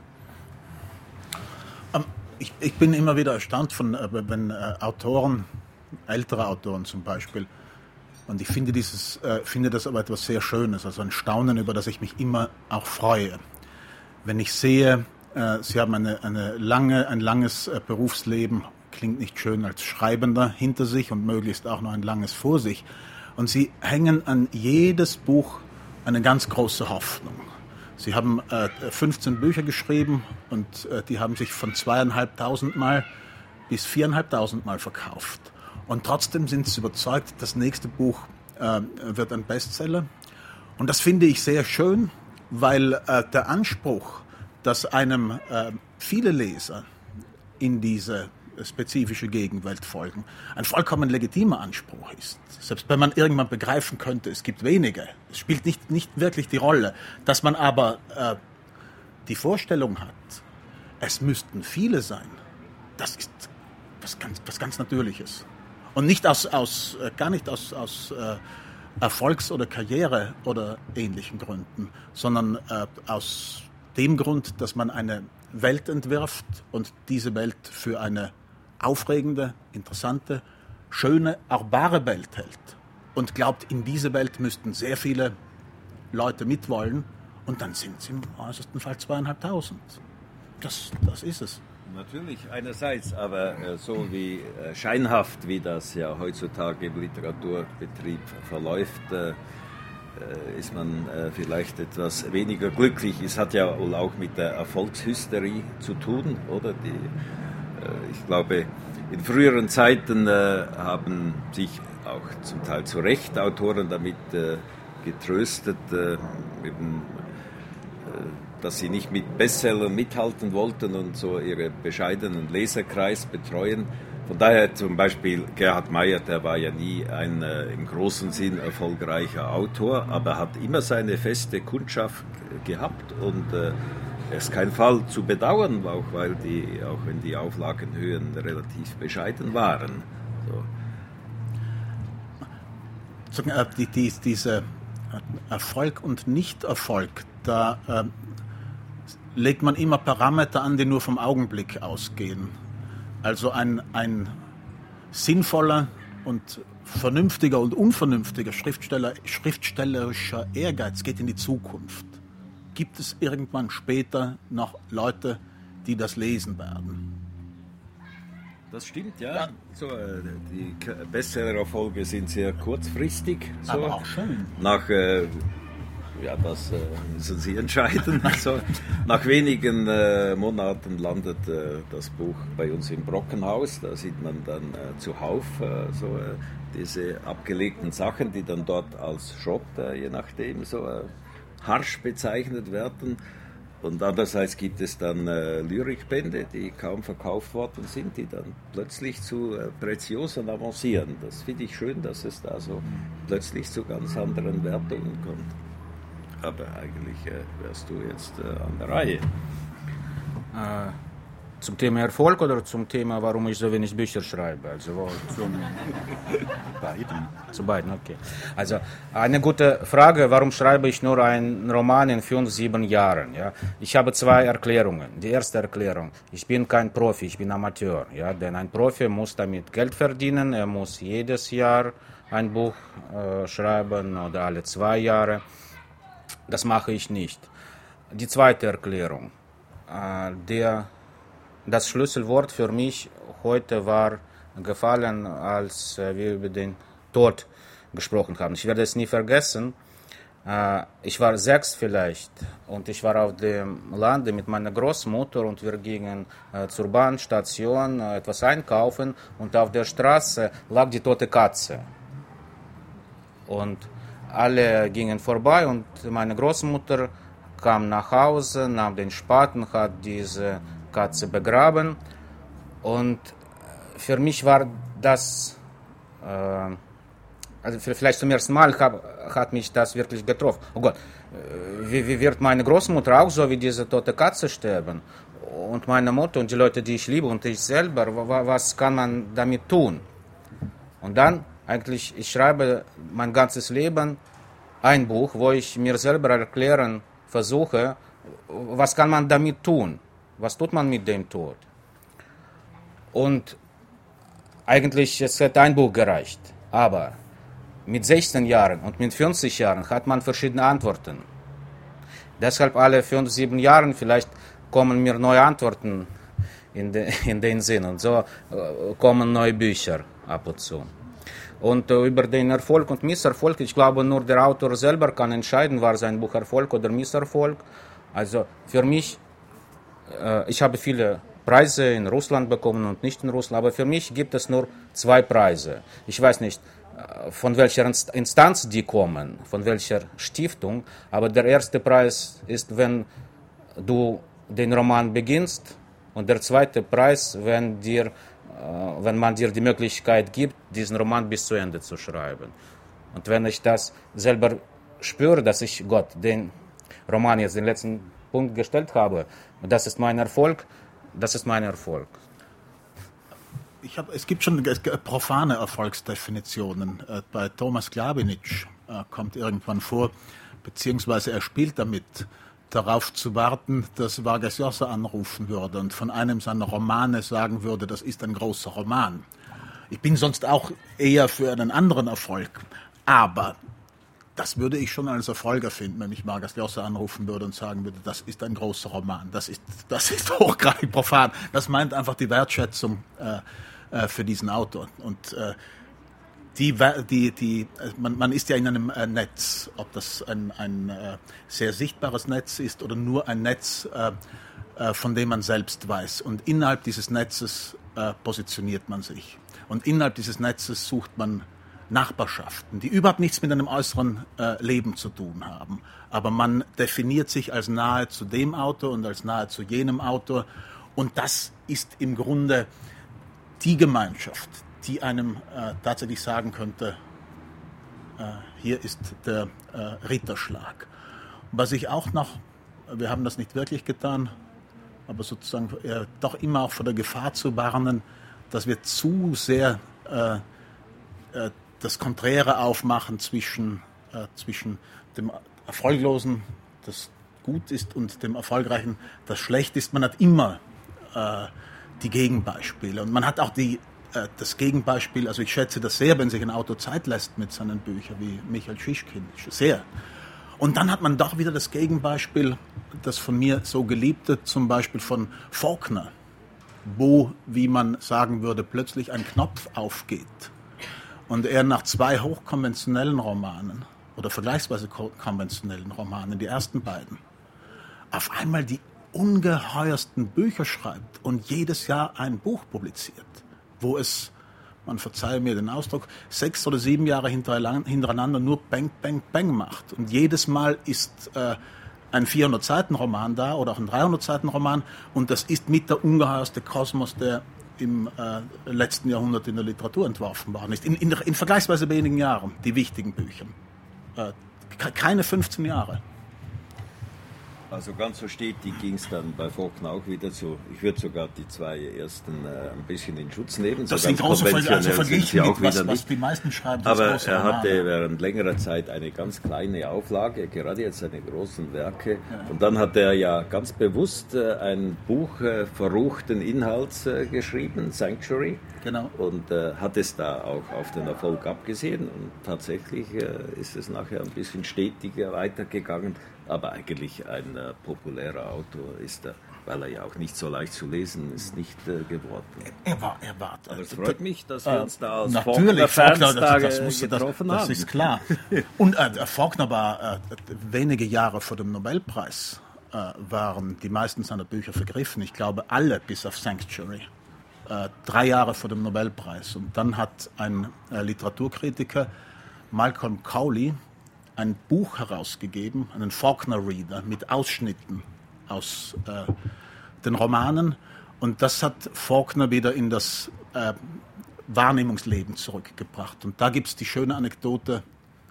Ich bin immer wieder erstaunt wenn Autoren, ältere Autoren zum Beispiel, und ich finde das aber etwas sehr Schönes, also ein Staunen, über das ich mich immer auch freue. Wenn ich sehe, Sie haben ein langes Berufsleben, klingt nicht schön als Schreibender, hinter sich und möglichst auch noch ein langes vor sich. Und Sie hängen an jedes Buch eine ganz große Hoffnung. Sie haben 15 Bücher geschrieben und die haben sich von 2.500 Mal bis 4.500 Mal verkauft. Und trotzdem sind Sie überzeugt, das nächste Buch wird ein Bestseller. Und das finde ich sehr schön, weil der Anspruch, dass einem viele Leser in diese spezifische Gegenwelt folgen, ein vollkommen legitimer Anspruch ist. Selbst wenn man irgendwann begreifen könnte, es gibt wenige, es spielt nicht wirklich die Rolle, dass man aber die Vorstellung hat, es müssten viele sein, das ist was ganz Natürliches. Und nicht gar nicht aus Erfolgs- oder Karriere- oder ähnlichen Gründen, sondern aus dem Grund, dass man eine Welt entwirft und diese Welt für eine aufregende, interessante, schöne, auch wahre Welt hält. Und glaubt, in diese Welt müssten sehr viele Leute mitwollen und dann sind es im äußersten Fall 2.500. Das ist es. Natürlich einerseits, aber so wie scheinhaft, wie das ja heutzutage im Literaturbetrieb verläuft, ist man vielleicht etwas weniger glücklich. Es hat ja wohl auch mit der Erfolgshysterie zu tun, oder? Ich glaube, in früheren Zeiten haben sich auch zum Teil zu Recht Autoren damit getröstet, eben dass sie nicht mit Bestsellern mithalten wollten und so ihren bescheidenen Leserkreis betreuen. Von daher zum Beispiel Gerhard Meyer, der war ja nie ein im großen Sinn erfolgreicher Autor, aber hat immer seine feste Kundschaft gehabt und er ist kein Fall zu bedauern, auch weil auch wenn die Auflagenhöhen relativ bescheiden waren. So. Diese Erfolg und Nicht-Erfolg, da legt man immer Parameter an, die nur vom Augenblick ausgehen. Also ein sinnvoller und vernünftiger und unvernünftiger schriftstellerischer Ehrgeiz geht in die Zukunft. Gibt es irgendwann später noch Leute, die das lesen werden? Das stimmt, ja. So, die Bestseller-Erfolge sind sehr kurzfristig. So. Aber auch schön. Das müssen Sie entscheiden. Also, nach wenigen Monaten landet das Buch bei uns im Brockenhaus. Da sieht man dann zuhauf diese abgelegten Sachen, die dann dort als Schrott, je nachdem, harsch bezeichnet werden. Und andererseits gibt es dann Lyrikbände, die kaum verkauft worden sind, die dann plötzlich zu Preziosen avancieren. Das finde ich schön, dass es da so plötzlich zu ganz anderen Wertungen kommt. Aber eigentlich wärst du jetzt an der Reihe. Zum Thema Erfolg oder zum Thema, warum ich so wenig Bücher schreibe? Also Beiden. Zu beiden, okay. Also eine gute Frage, warum schreibe ich nur einen Roman in 5-7 Jahren? Ja? Ich habe 2 Erklärungen. Die erste Erklärung, ich bin kein Profi, ich bin Amateur. Ja? Denn ein Profi muss damit Geld verdienen, er muss jedes Jahr ein Buch schreiben oder alle 2 Jahre. Das mache ich nicht. Die zweite Erklärung, das Schlüsselwort für mich heute war gefallen, als wir über den Tod gesprochen haben. Ich werde es nie vergessen. Ich war 6 vielleicht und ich war auf dem Lande mit meiner Großmutter und wir gingen zur Bahnstation etwas einkaufen und auf der Straße lag die tote Katze. Und alle gingen vorbei und meine Großmutter kam nach Hause, nahm den Spaten, hat diese Katze begraben und für mich war das, also vielleicht zum ersten Mal hat mich das wirklich getroffen. Oh Gott, wie wird meine Großmutter auch so wie diese tote Katze sterben? Und meine Mutter und die Leute, die ich liebe und ich selber, was kann man damit tun? Und dann eigentlich, ich schreibe mein ganzes Leben ein Buch, wo ich mir selber erklären versuche, was kann man damit tun? Was tut man mit dem Tod? Und eigentlich, es hätte ein Buch gereicht. Aber mit 16 Jahren und mit 50 Jahren hat man verschiedene Antworten. Deshalb alle 5-7 Jahren vielleicht kommen mir neue Antworten in den Sinn. Und so kommen neue Bücher ab und zu. Und über den Erfolg und Misserfolg, ich glaube, nur der Autor selber kann entscheiden, war sein Buch Erfolg oder Misserfolg. Also für mich, ich habe viele Preise in Russland bekommen und nicht in Russland, aber für mich gibt es nur 2 Preise. Ich weiß nicht, von welcher Instanz die kommen, von welcher Stiftung, aber der erste Preis ist, wenn du den Roman beginnst, und der zweite Preis, wenn man dir die Möglichkeit gibt, diesen Roman bis zu Ende zu schreiben. Und wenn ich das selber spüre, dass ich den Roman jetzt den letzten Punkt gestellt habe, das ist mein Erfolg, das ist mein Erfolg. Es gibt schon profane Erfolgsdefinitionen. Bei Thomas Glabinic kommt irgendwann vor, beziehungsweise er spielt damit, darauf zu warten, dass Vargas Llosa anrufen würde und von einem seiner Romane sagen würde, das ist ein großer Roman. Ich bin sonst auch eher für einen anderen Erfolg, aber das würde ich schon als Erfolg erfinden, wenn ich Vargas Llosa anrufen würde und sagen würde, das ist ein großer Roman. Das ist hochgradig profan. Das meint einfach die Wertschätzung für diesen Autor. Und man ist ja in einem Netz, ob das ein sehr sichtbares Netz ist oder nur ein Netz, von dem man selbst weiß. Und innerhalb dieses Netzes positioniert man sich. Und innerhalb dieses Netzes sucht man Nachbarschaften, die überhaupt nichts mit einem äußeren Leben zu tun haben. Aber man definiert sich als nahe zu dem Autor und als nahe zu jenem Autor. Und das ist im Grunde die Gemeinschaft, die einem tatsächlich sagen könnte, hier ist der Ritterschlag. Was ich auch noch, wir haben das nicht wirklich getan, aber sozusagen doch immer auch vor der Gefahr zu warnen, dass wir zu sehr das Konträre aufmachen zwischen dem Erfolglosen, das gut ist, und dem Erfolgreichen, das schlecht ist. Man hat immer die Gegenbeispiele. Und man hat auch das Gegenbeispiel, also ich schätze das sehr, wenn sich ein Autor Zeit lässt mit seinen Büchern, wie Michael Schischkin, sehr. Und dann hat man doch wieder das Gegenbeispiel, das von mir so geliebte, zum Beispiel von Faulkner, wo, wie man sagen würde, plötzlich ein Knopf aufgeht und er nach 2 hochkonventionellen Romanen oder vergleichsweise konventionellen Romanen, die ersten beiden, auf einmal die ungeheuersten Bücher schreibt und jedes Jahr ein Buch publiziert, wo es, man verzeihe mir den Ausdruck, 6 oder 7 Jahre hintereinander nur Bang, Bang, Bang macht. Und jedes Mal ist ein 400-Seiten-Roman da oder auch ein 300-Seiten-Roman und das ist mit der ungeheuerste Kosmos, der im letzten Jahrhundert in der Literatur entworfen worden ist. In vergleichsweise wenigen Jahren, die wichtigen Bücher. Keine 15 Jahre. Also ganz so stetig ging es dann bei Faulkner auch wieder so. Ich würde sogar die 2 ersten ein bisschen in Schutz nehmen. Das so sind große verglichen mit was die meisten schreiben. Aber er hatte während längerer Zeit eine ganz kleine Auflage, gerade jetzt seine großen Werke. Ja. Und dann hat er ja ganz bewusst ein Buch verruchten Inhalts geschrieben, Sanctuary. Genau. Und hat es da auch auf den Erfolg abgesehen. Und tatsächlich ist es nachher ein bisschen stetiger weitergegangen. Aber eigentlich ein populärer Autor ist er, weil er ja auch nicht so leicht zu lesen ist, nicht geworden. Er war. Aber es freut mich, dass wir uns da als Faulkner-Fans getroffen haben. Das ist klar. Und Faulkner war wenige Jahre vor dem Nobelpreis, waren die meisten seiner Bücher vergriffen. Ich glaube alle bis auf Sanctuary. 3 Jahre vor dem Nobelpreis. Und dann hat ein Literaturkritiker, Malcolm Cowley, ein Buch herausgegeben, einen Faulkner-Reader mit Ausschnitten aus den Romanen. Und das hat Faulkner wieder in das Wahrnehmungsleben zurückgebracht. Und da gibt es die schöne Anekdote,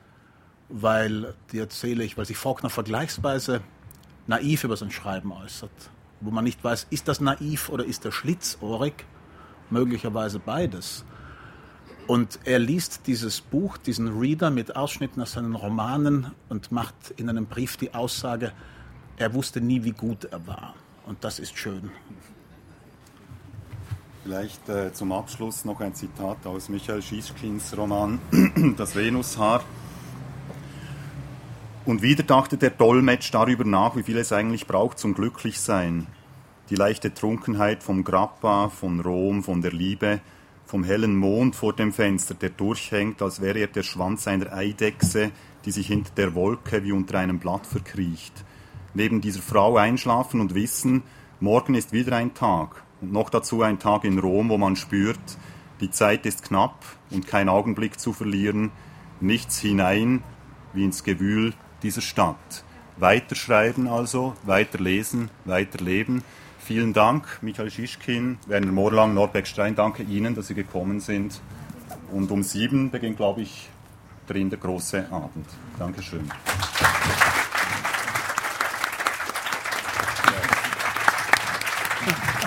die erzähle ich, weil sich Faulkner vergleichsweise naiv über sein Schreiben äußert. Wo man nicht weiß, ist das naiv oder ist er schlitzohrig? Möglicherweise beides. Und er liest dieses Buch, diesen Reader mit Ausschnitten aus seinen Romanen und macht in einem Brief die Aussage, er wusste nie, wie gut er war. Und das ist schön. Vielleicht zum Abschluss noch ein Zitat aus Michael Schischkins Roman Das Venushaar. Und wieder dachte der Dolmetsch darüber nach, wie viel es eigentlich braucht zum Glücklichsein. Die leichte Trunkenheit vom Grappa, von Rom, von der Liebe, vom hellen Mond vor dem Fenster, der durchhängt, als wäre er der Schwanz einer Eidechse, die sich hinter der Wolke wie unter einem Blatt verkriecht. Neben dieser Frau einschlafen und wissen, morgen ist wieder ein Tag. Und noch dazu ein Tag in Rom, wo man spürt, die Zeit ist knapp und kein Augenblick zu verlieren, nichts hinein, wie ins Gewühl dieser Stadt. Weiterschreiben also, weiterlesen, weiterleben. Vielen Dank, Michael Schischkin, Werner Morlang, Norbert Stein, danke Ihnen, dass Sie gekommen sind. Und um 7 beginnt, glaube ich, der große Abend. Dankeschön. Ja.